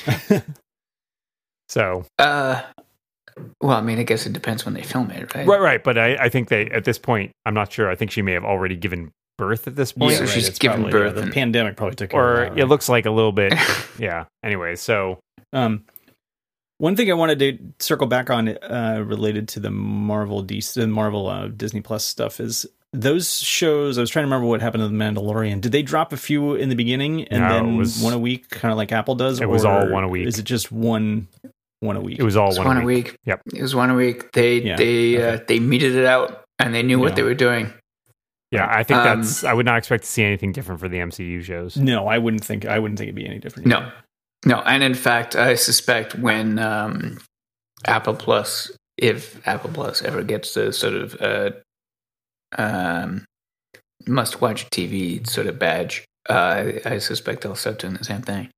So. Well, I mean, I guess it depends when they film it, right? Right. But I think at this point, I'm not sure. I think she may have already given birth at this point. Yeah, so she's given birth. The pandemic probably took her out, right? It looks like a little bit. Yeah. Anyway, so. One thing I wanted to circle back on related to the Marvel Disney Plus stuff is those shows. I was trying to remember what happened to The Mandalorian. Did they drop a few in the beginning and then one a week, kind of like Apple does? It was all one a week. Is it just one a week? It was all one a week. Yep. It was one a week. They meted it out and they knew what they were doing. Yeah, I think I would not expect to see anything different for the MCU shows. No, I wouldn't think it'd be any different. No. And in fact, I suspect when Apple Plus, if Apple Plus ever gets the sort of must-watch TV sort of badge, I suspect they'll start doing the same thing.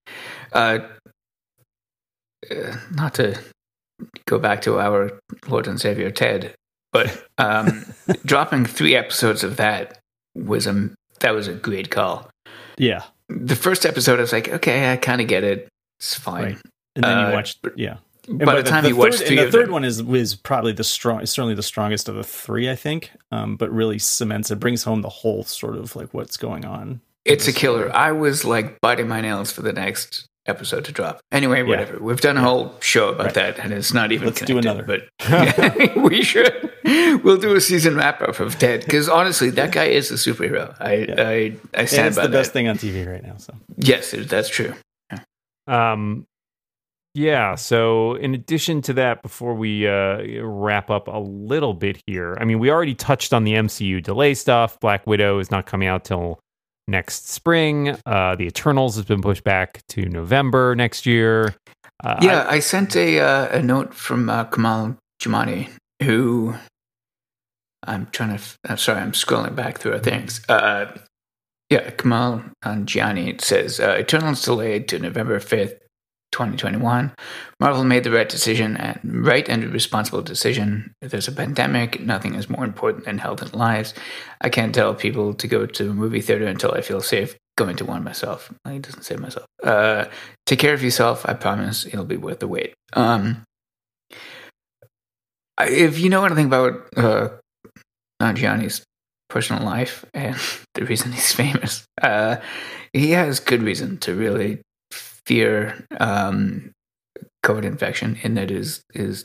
Not to go back to our Lord and Savior Ted, but dropping 3 episodes of that was a great call. Yeah. The first episode, I was like, okay, I kind of get it. It's fine. Right. And then you watched, By the time you watch 3 the third one is probably certainly the strongest of the 3, I think. But really cements it, brings home the whole sort of like what's going on. It's a killer. I was like biting my nails for the next episode to drop. Anyway, whatever. We've done a whole show about that, and it's not even. Let's do another. But we should. We'll do a season wrap up of Ted, because honestly, that guy is a superhero. I stand by that. It's the best thing on TV right now. So yes, that's true. Yeah. So in addition to that, before we wrap up a little bit here, I mean, we already touched on the MCU delay stuff. Black Widow is not coming out till next spring. The Eternals has been pushed back to November next year. I sent a note from Kamal Giamatti, who I'm scrolling back through our things. Kamal Gianni says Eternals delayed to November 5th, 2021. Marvel made the right and responsible decision. If there's a pandemic, nothing is more important than health and lives. I can't tell people to go to a movie theater until I feel safe going to one myself. He doesn't say myself. Take care of yourself. I promise it'll be worth the wait. I if you know anything about Nanjiani's personal life and the reason he's famous, he has good reason to really fear COVID infection, in that his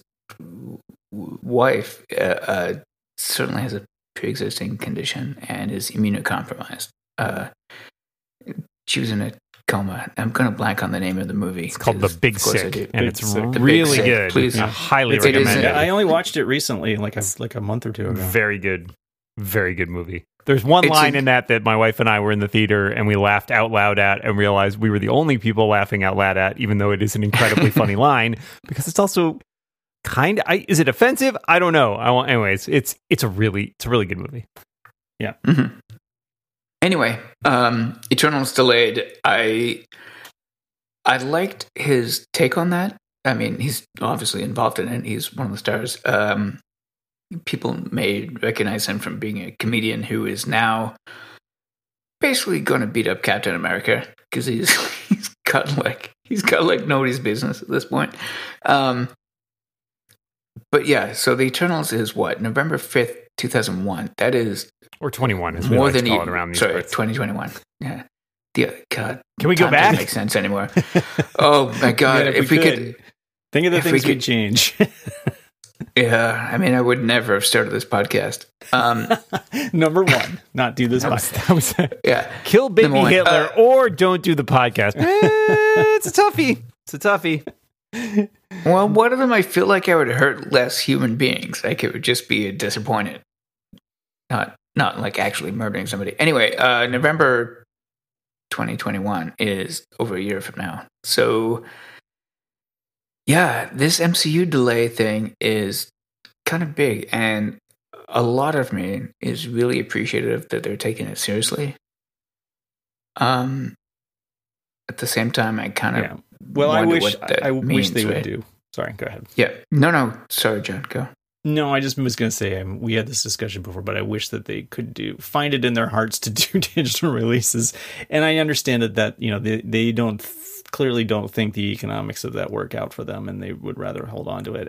wife certainly has a pre-existing condition and is immunocompromised. She was in a coma. I'm going to blank on the name of the movie. It's called The Big Sick, and it's Sick. really good. Please. I highly recommend it. I only watched it recently, like a month or two ago. Very good movie. There's one line in that my wife and I were in the theater and we laughed out loud at, and realized we were the only people laughing out loud at, even though it is an incredibly funny line, because it's also is it offensive? I don't know. Anyways, it's a really good movie. Yeah. Mm-hmm. Anyway, Eternals delayed. I liked his take on that. I mean, he's obviously involved in it. He's one of the stars. People may recognize him from being a comedian who is now basically going to beat up Captain America, because he's got like nobody's business at this point. But yeah, so the Eternals is what, November 5th, 2001. That is, or 21 is more more than than call it around these sorry, parts. 2021. Yeah. God. Can we go time back? Doesn't make sense anymore. Oh my God! Yeah, if we could think of the if we things we could- change. Yeah, I mean, I would never have started this podcast. Number one, not do this podcast. That was Yeah, kill baby Number one, Hitler or don't do the podcast. It's a toughie. well, one of them I feel like I would hurt less human beings. Like it would just be disappointed, not like actually murdering somebody. Anyway, November 2021 is over a year from now. So, yeah, this MCU delay thing is kind of big, and a lot of me is really appreciative that they're taking it seriously. At the same time, I kind of Yeah. Well, I wonder wish what that I wish means, they would right? do. Sorry, go ahead. Yeah, no, sorry, John, go. No, I just was going to say we had this discussion before, but I wish that they could find it in their hearts to do digital releases. And I understand that they clearly don't think the economics of that work out for them, and they would rather hold on to it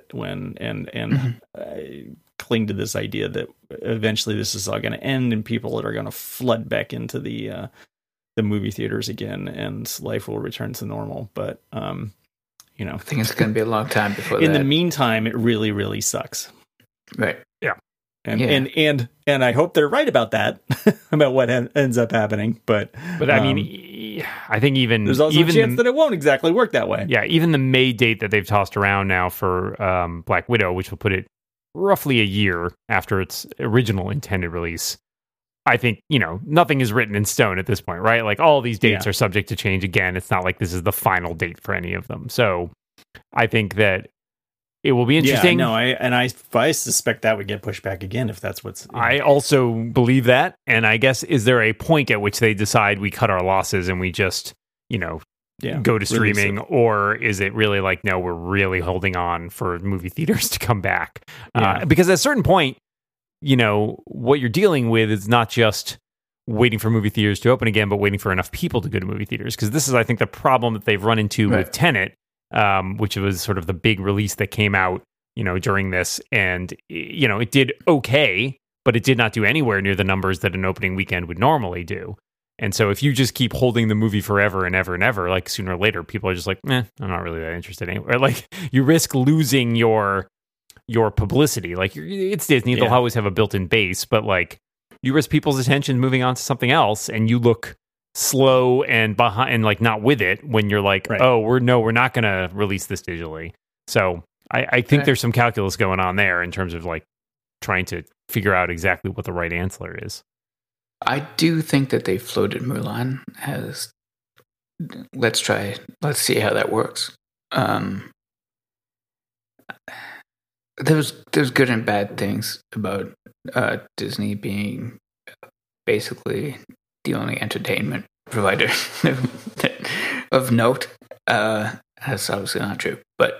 cling to this idea that eventually this is all going to end and people are going to flood back into the movie theaters again, and life will return to normal. But I think it's going to be a long time before in that. the meantime, it really, really sucks. Right. And I hope they're right about that, about what ends up happening. But I mean, I think even there's also a chance that it won't exactly work that way. Yeah, even the May date that they've tossed around now for Black Widow, which will put it roughly a year after its original intended release. I think, nothing is written in stone at this point, right? Like all these dates are subject to change again. It's not like this is the final date for any of them. So I think that it will be interesting. Yeah, I suspect that would get pushed back again if that's what's... I also believe that. And I guess, is there a point at which they decide we cut our losses and we just, go to streaming? Or is it really like, no, we're really holding on for movie theaters to come back? Because at a certain point, what you're dealing with is not just waiting for movie theaters to open again, but waiting for enough people to go to movie theaters. Because this is, I think, the problem that they've run into with Tenet, which was sort of the big release that came out, during this. And, it did okay, but it did not do anywhere near the numbers that an opening weekend would normally do. And so if you just keep holding the movie forever and ever and ever, like sooner or later, people are just like, I'm not really that interested anymore. Like you risk losing your publicity. Like it's Disney, they'll always have a built-in base, but like you risk people's attention moving on to something else, and you look slow and behind and like not with it when you're like, we're not going to release this digitally. So I think there's some calculus going on there in terms of like trying to figure out exactly what the right answer is. I do think that they floated Mulan as let's see how that works. There's good and bad things about Disney being basically the only entertainment provider of note. That's obviously not true, but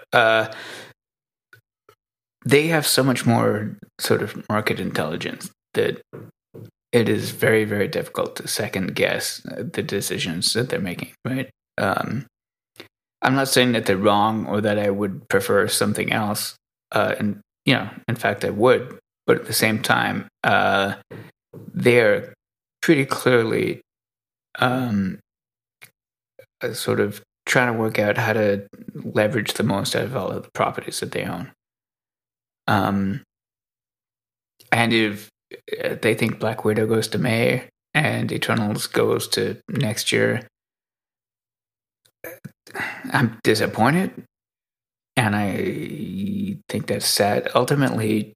they have so much more sort of market intelligence that it is very, very difficult to second guess the decisions that they're making, right? I'm not saying that they're wrong or that I would prefer something else. And in fact, I would. But at the same time, they're pretty clearly sort of trying to work out how to leverage the most out of all of the properties that they own. And if they think Black Widow goes to May and Eternals goes to next year, I'm disappointed. And I think that's sad. Ultimately,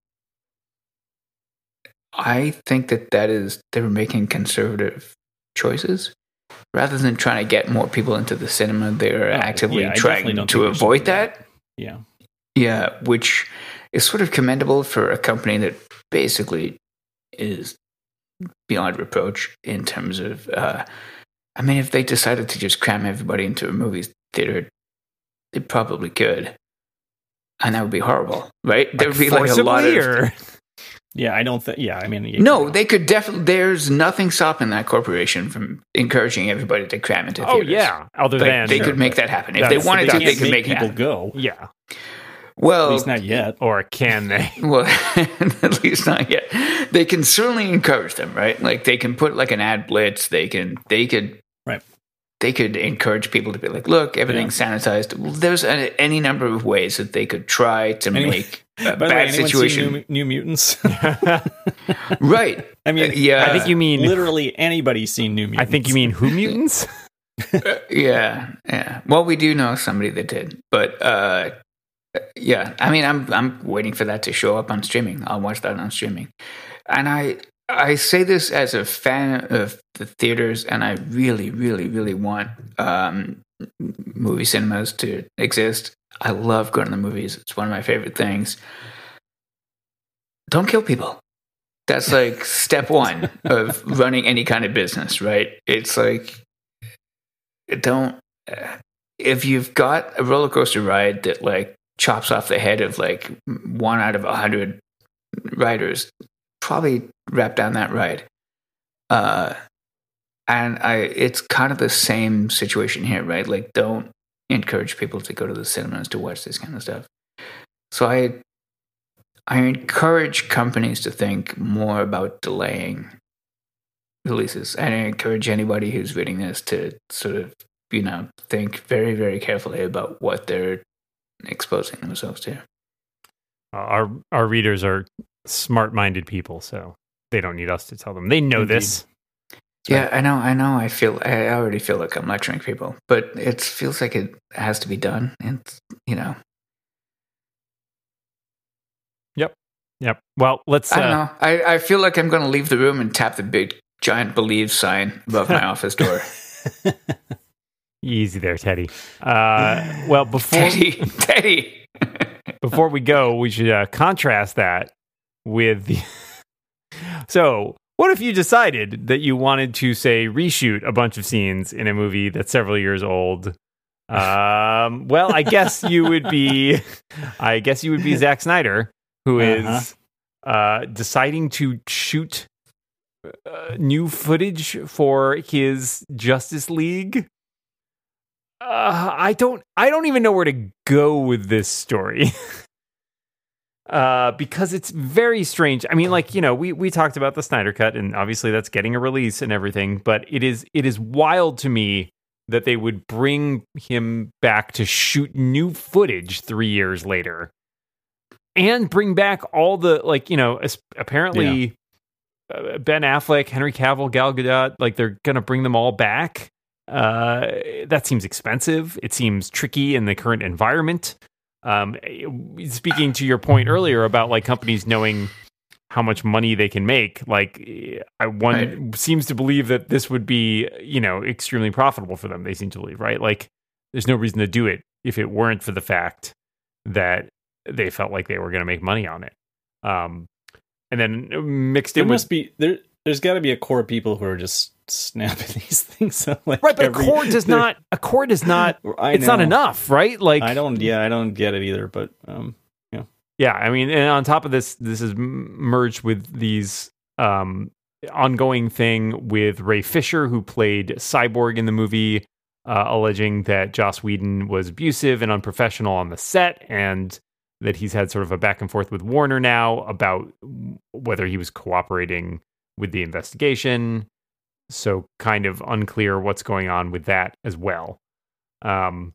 I think that is they were making conservative choices rather than trying to get more people into the cinema. They're actively trying to avoid that. Yeah, which is sort of commendable for a company that basically is beyond reproach in terms of. I mean, if they decided to just cram everybody into a movie theater, they probably could, and that would be horrible, right? There would be like a lot of. Yeah, I don't think. Yeah, I mean, no, they could definitely. There's nothing stopping that corporation from encouraging everybody to cram into theaters. Oh yeah, other than they could make that happen if they wanted to. They could make people happen. Go. Yeah. Well, at least not yet. Or can they? Well, at least not yet. They can certainly encourage them, right? Like they can put like an ad blitz. They could. Right. They could encourage people to be like, look, everything's sanitized. There's any number of ways that they could try to make a bad situation. New Mutants? Right. I mean, yeah. I think you mean literally anybody's seen New Mutants. I think you mean Who Mutants? Yeah. Well, we do know somebody that did, but yeah. I mean, I'm waiting for that to show up on streaming. I'll watch that on streaming, and I say this as a fan of the theaters, and I really, really, really want movie cinemas to exist. I love going to the movies. It's one of my favorite things. Don't kill people. That's like step one of running any kind of business, right? It's like, if you've got a roller coaster ride that like chops off the head of like 1 out of 100 riders, probably wrap down that ride. And it's kind of the same situation here, right? Like, don't encourage people to go to the cinemas to watch this kind of stuff. So I encourage companies to think more about delaying releases. And I encourage anybody who's reading this to sort of, think very, very carefully about what they're exposing themselves to. Our readers are smart-minded people, so they don't need us to tell them. They know this. Yeah, I know. I already feel like I'm lecturing people, but it feels like it has to be done. And, Yep. Well, let's... I don't know. I feel like I'm going to leave the room and tap the big, giant Believe sign above my office door. Easy there, Teddy. Well, Teddy. Before we go, we should contrast that with the... So, what if you decided that you wanted to, say, reshoot a bunch of scenes in a movie that's several years old? Well, I guess you would be Zack Snyder, who is deciding to shoot new footage for his Justice League. I don't even know where to go with this story. Because it's very strange. I mean, like, we talked about the Snyder Cut, and obviously that's getting a release and everything, but it is wild to me that they would bring him back to shoot new footage 3 years later and bring back all the, apparently Ben Affleck, Henry Cavill, Gal Gadot, like they're going to bring them all back. That seems expensive. It seems tricky in the current environment. Speaking to your point earlier about like companies knowing how much money they can make, like seems to believe that this would be, extremely profitable for them. They seem to believe, right? Like there's no reason to do it if it weren't for the fact that they felt like they were going to make money on it. And then mixed in with there's got to be a core of people who are just snapping these things up. Like right, but a core does not. It's not enough, right? Like I don't get it either. But yeah. I mean, and on top of this is merged with these ongoing thing with Ray Fisher, who played Cyborg in the movie, alleging that Joss Whedon was abusive and unprofessional on the set, and that he's had sort of a back and forth with Warner now about whether he was cooperating with the investigation. So kind of unclear what's going on with that as well. So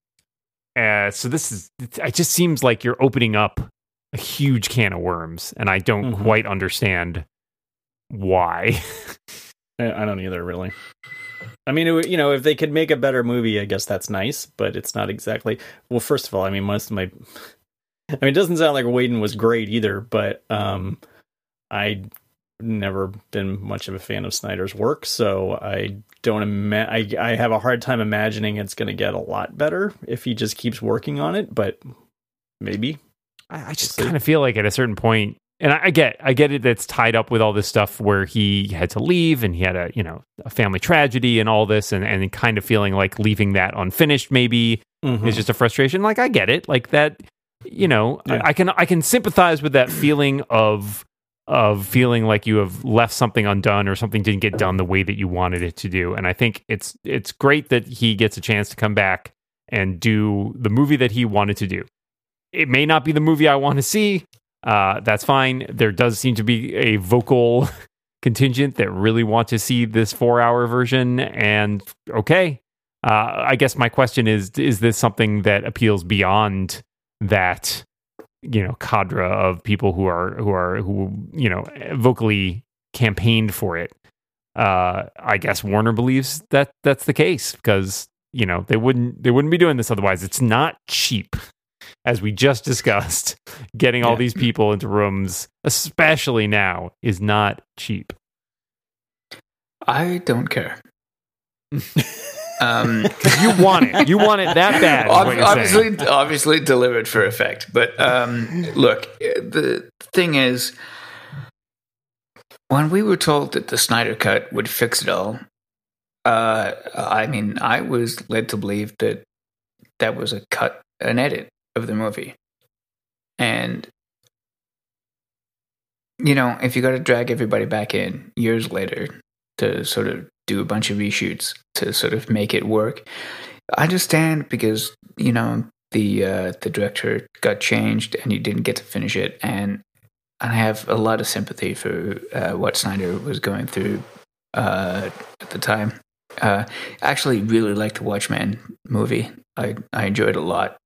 it just seems like you're opening up a huge can of worms, and I don't quite understand why. I don't either, really. I mean, if they could make a better movie, I guess that's nice, but it's not exactly. Well, first of all, I mean, it doesn't sound like Whedon was great either, but I'd never been much of a fan of Snyder's work, so I don't I have a hard time imagining it's going to get a lot better if he just keeps working on it, but maybe. I just kind of feel like at a certain point, and I get it, that's tied up with all this stuff where he had to leave and he had a family tragedy and all this, and kind of feeling like leaving that unfinished maybe is just a frustration. Like, I get it, like that, I can sympathize with that feeling of feeling like you have left something undone or something didn't get done the way that you wanted it to do. And I think it's great that he gets a chance to come back and do the movie that he wanted to do. It may not be the movie I want to see. That's fine. There does seem to be a vocal contingent that really want to see this 4-hour version. And okay, I guess my question is this something that appeals beyond that, cadre of people who vocally campaigned for it? I guess Warner believes that that's the case, because they wouldn't be doing this otherwise. It's not cheap. As we just discussed, getting all these people into rooms, especially now, is not cheap. I don't care. You want it. You want it that bad. Obviously delivered for effect. But look, the thing is, when we were told that the Snyder Cut would fix it all, I was led to believe that was an edit of the movie. And, if you got to drag everybody back in years later to sort of do a bunch of reshoots to sort of make it work, I understand, because, the director got changed and you didn't get to finish it. And I have a lot of sympathy for what Snyder was going through at the time. I actually really liked the Watchmen movie. I enjoyed it a lot.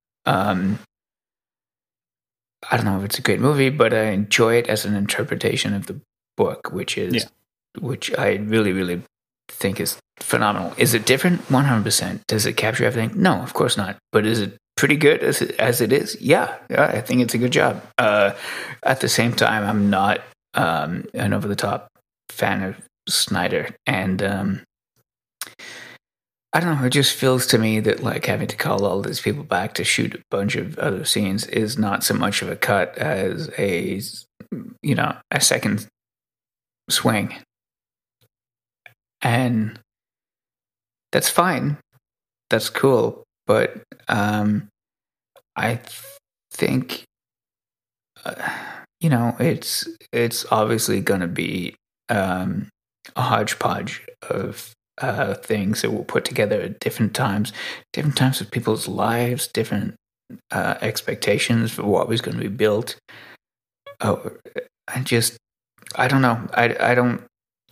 I don't know if it's a great movie, but I enjoy it as an interpretation of the book, which I really, really think is phenomenal. Is it different? 100%. Does it capture everything? No, of course not. But is it pretty good as it is? Yeah, I think it's a good job. At the same time, I'm not an over-the-top fan of Snyder, and I don't know, it just feels to me that like having to call all these people back to shoot a bunch of other scenes is not so much of a cut as a second swing. And that's fine. That's cool. But I think, it's obviously going to be a hodgepodge of things that were put together at different times of people's lives, different expectations for what was going to be built. I don't know. I don't.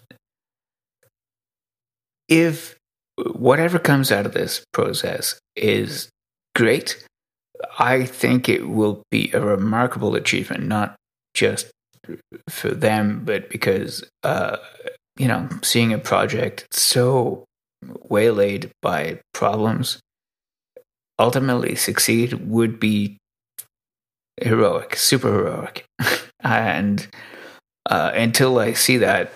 If whatever comes out of this process is great, I think it will be a remarkable achievement, not just for them, but because seeing a project so waylaid by problems ultimately succeed would be heroic, super heroic. And until I see that,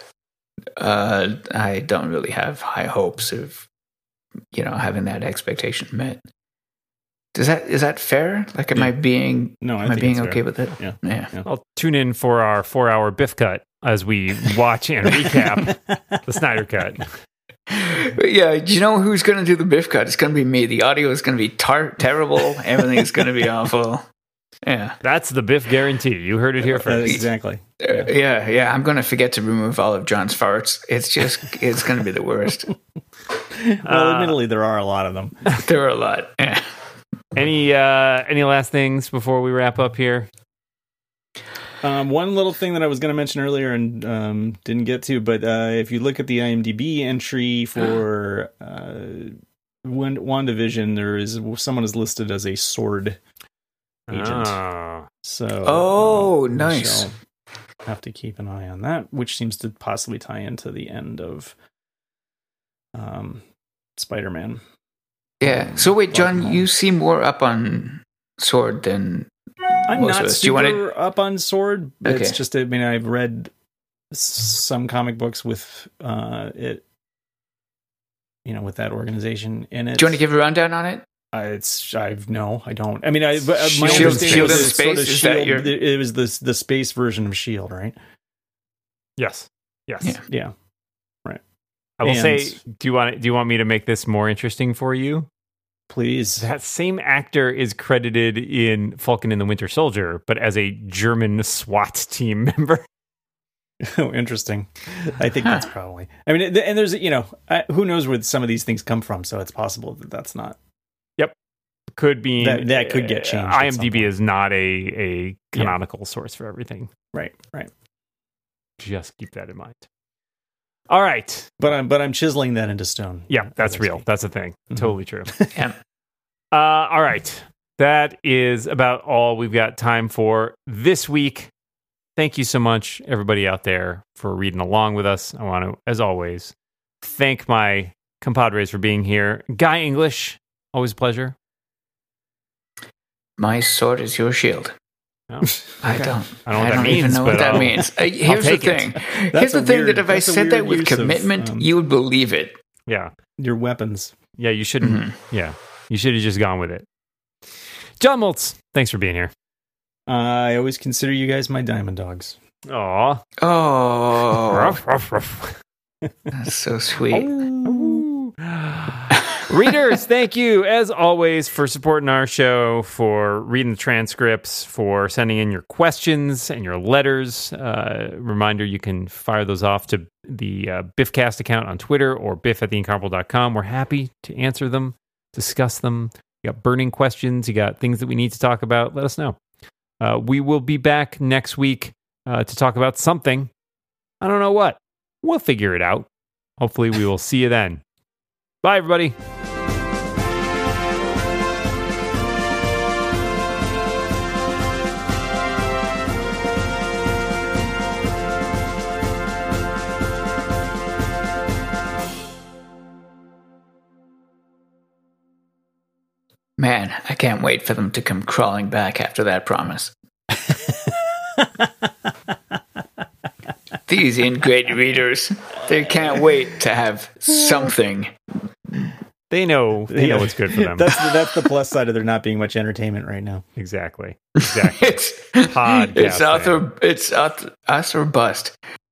I don't really have high hopes of having that expectation met. Is that fair? Like, am I being okay fair with it? Yeah. I'll tune in for our 4-hour Biff cut as we watch and recap the Snyder Cut. Yeah, do you know who's going to do the Biff cut? It's going to be me. The audio is going to be terrible. Everything's going to be awful. Yeah, that's the Biff guarantee. You heard it here first. Exactly. Yeah. I'm going to forget to remove all of John's farts. It's going to be the worst. Well, admittedly, there are a lot of them. There are a lot. Yeah. Any last things before we wrap up here? One little thing that I was going to mention earlier and didn't get to, but if you look at the IMDb entry for WandaVision, there is someone is listed as a sword agent. So, nice. Have to keep an eye on that, which seems to possibly tie into the end of Spider-Man. Yeah. So wait, John, you seem more up on sword than I'm most not of us. super up on sword. Okay. It's just, I mean, I've read some comic books with it, with that organization in it. Do you want to give a rundown on it? No, I don't. I mean, my Shield understanding in was space? sort of Is that Shield. It was the space version of Shield, right? Yes. Yeah. I will And- say, do you want me to make this more interesting for you? Please. That same actor is credited in Falcon and the Winter Soldier, but as a German SWAT team member. Oh, interesting. I think that's probably. I mean, and there's who knows where some of these things come from, so it's possible that that's not. Could be That could get changed at some IMDb point. is not a canonical source for everything. Right. Just keep that in mind. All right. But I'm chiseling that into stone. Yeah, that's as I real. speak. That's a thing. Mhm. Totally true. Yeah. All right. That is about all we've got time for this week. Thank you so much, everybody out there, for reading along with us. I want to, as always, thank my compadres for being here. Guy English, always a pleasure. My sword is your shield. Oh, I okay. don't. I don't know what that even means, know what but that I'll- means. Here's the take it. thing. Here's That's the a thing weird- that if I that's a said that weird with use of, commitment, you would believe it. Yeah. Your weapons. Yeah, you shouldn't. Mm-hmm. Yeah. You should have just gone with it. John Moltz, thanks for being here. I always consider you guys my diamond dogs. Aw. Oh, Ruff, ruff, ruff. that's so sweet. Readers, thank you as always for supporting our show, for reading the transcripts, for sending in your questions and your letters. Reminder, you can fire those off to the Biffcast account on Twitter or biff@theincomparable.com. We're happy to answer them, discuss them. You got burning questions, you got things that we need to talk about, let us know. We will be back next week to talk about something. I don't know what. We'll figure it out. Hopefully we will see you then. Bye, everybody. Man, I can't wait for them to come crawling back after that promise. These ingrate readers, they can't wait to have something. They know what's good for them. That's the plus side of there not being much entertainment right now. Exactly. It's Podcast us or bust.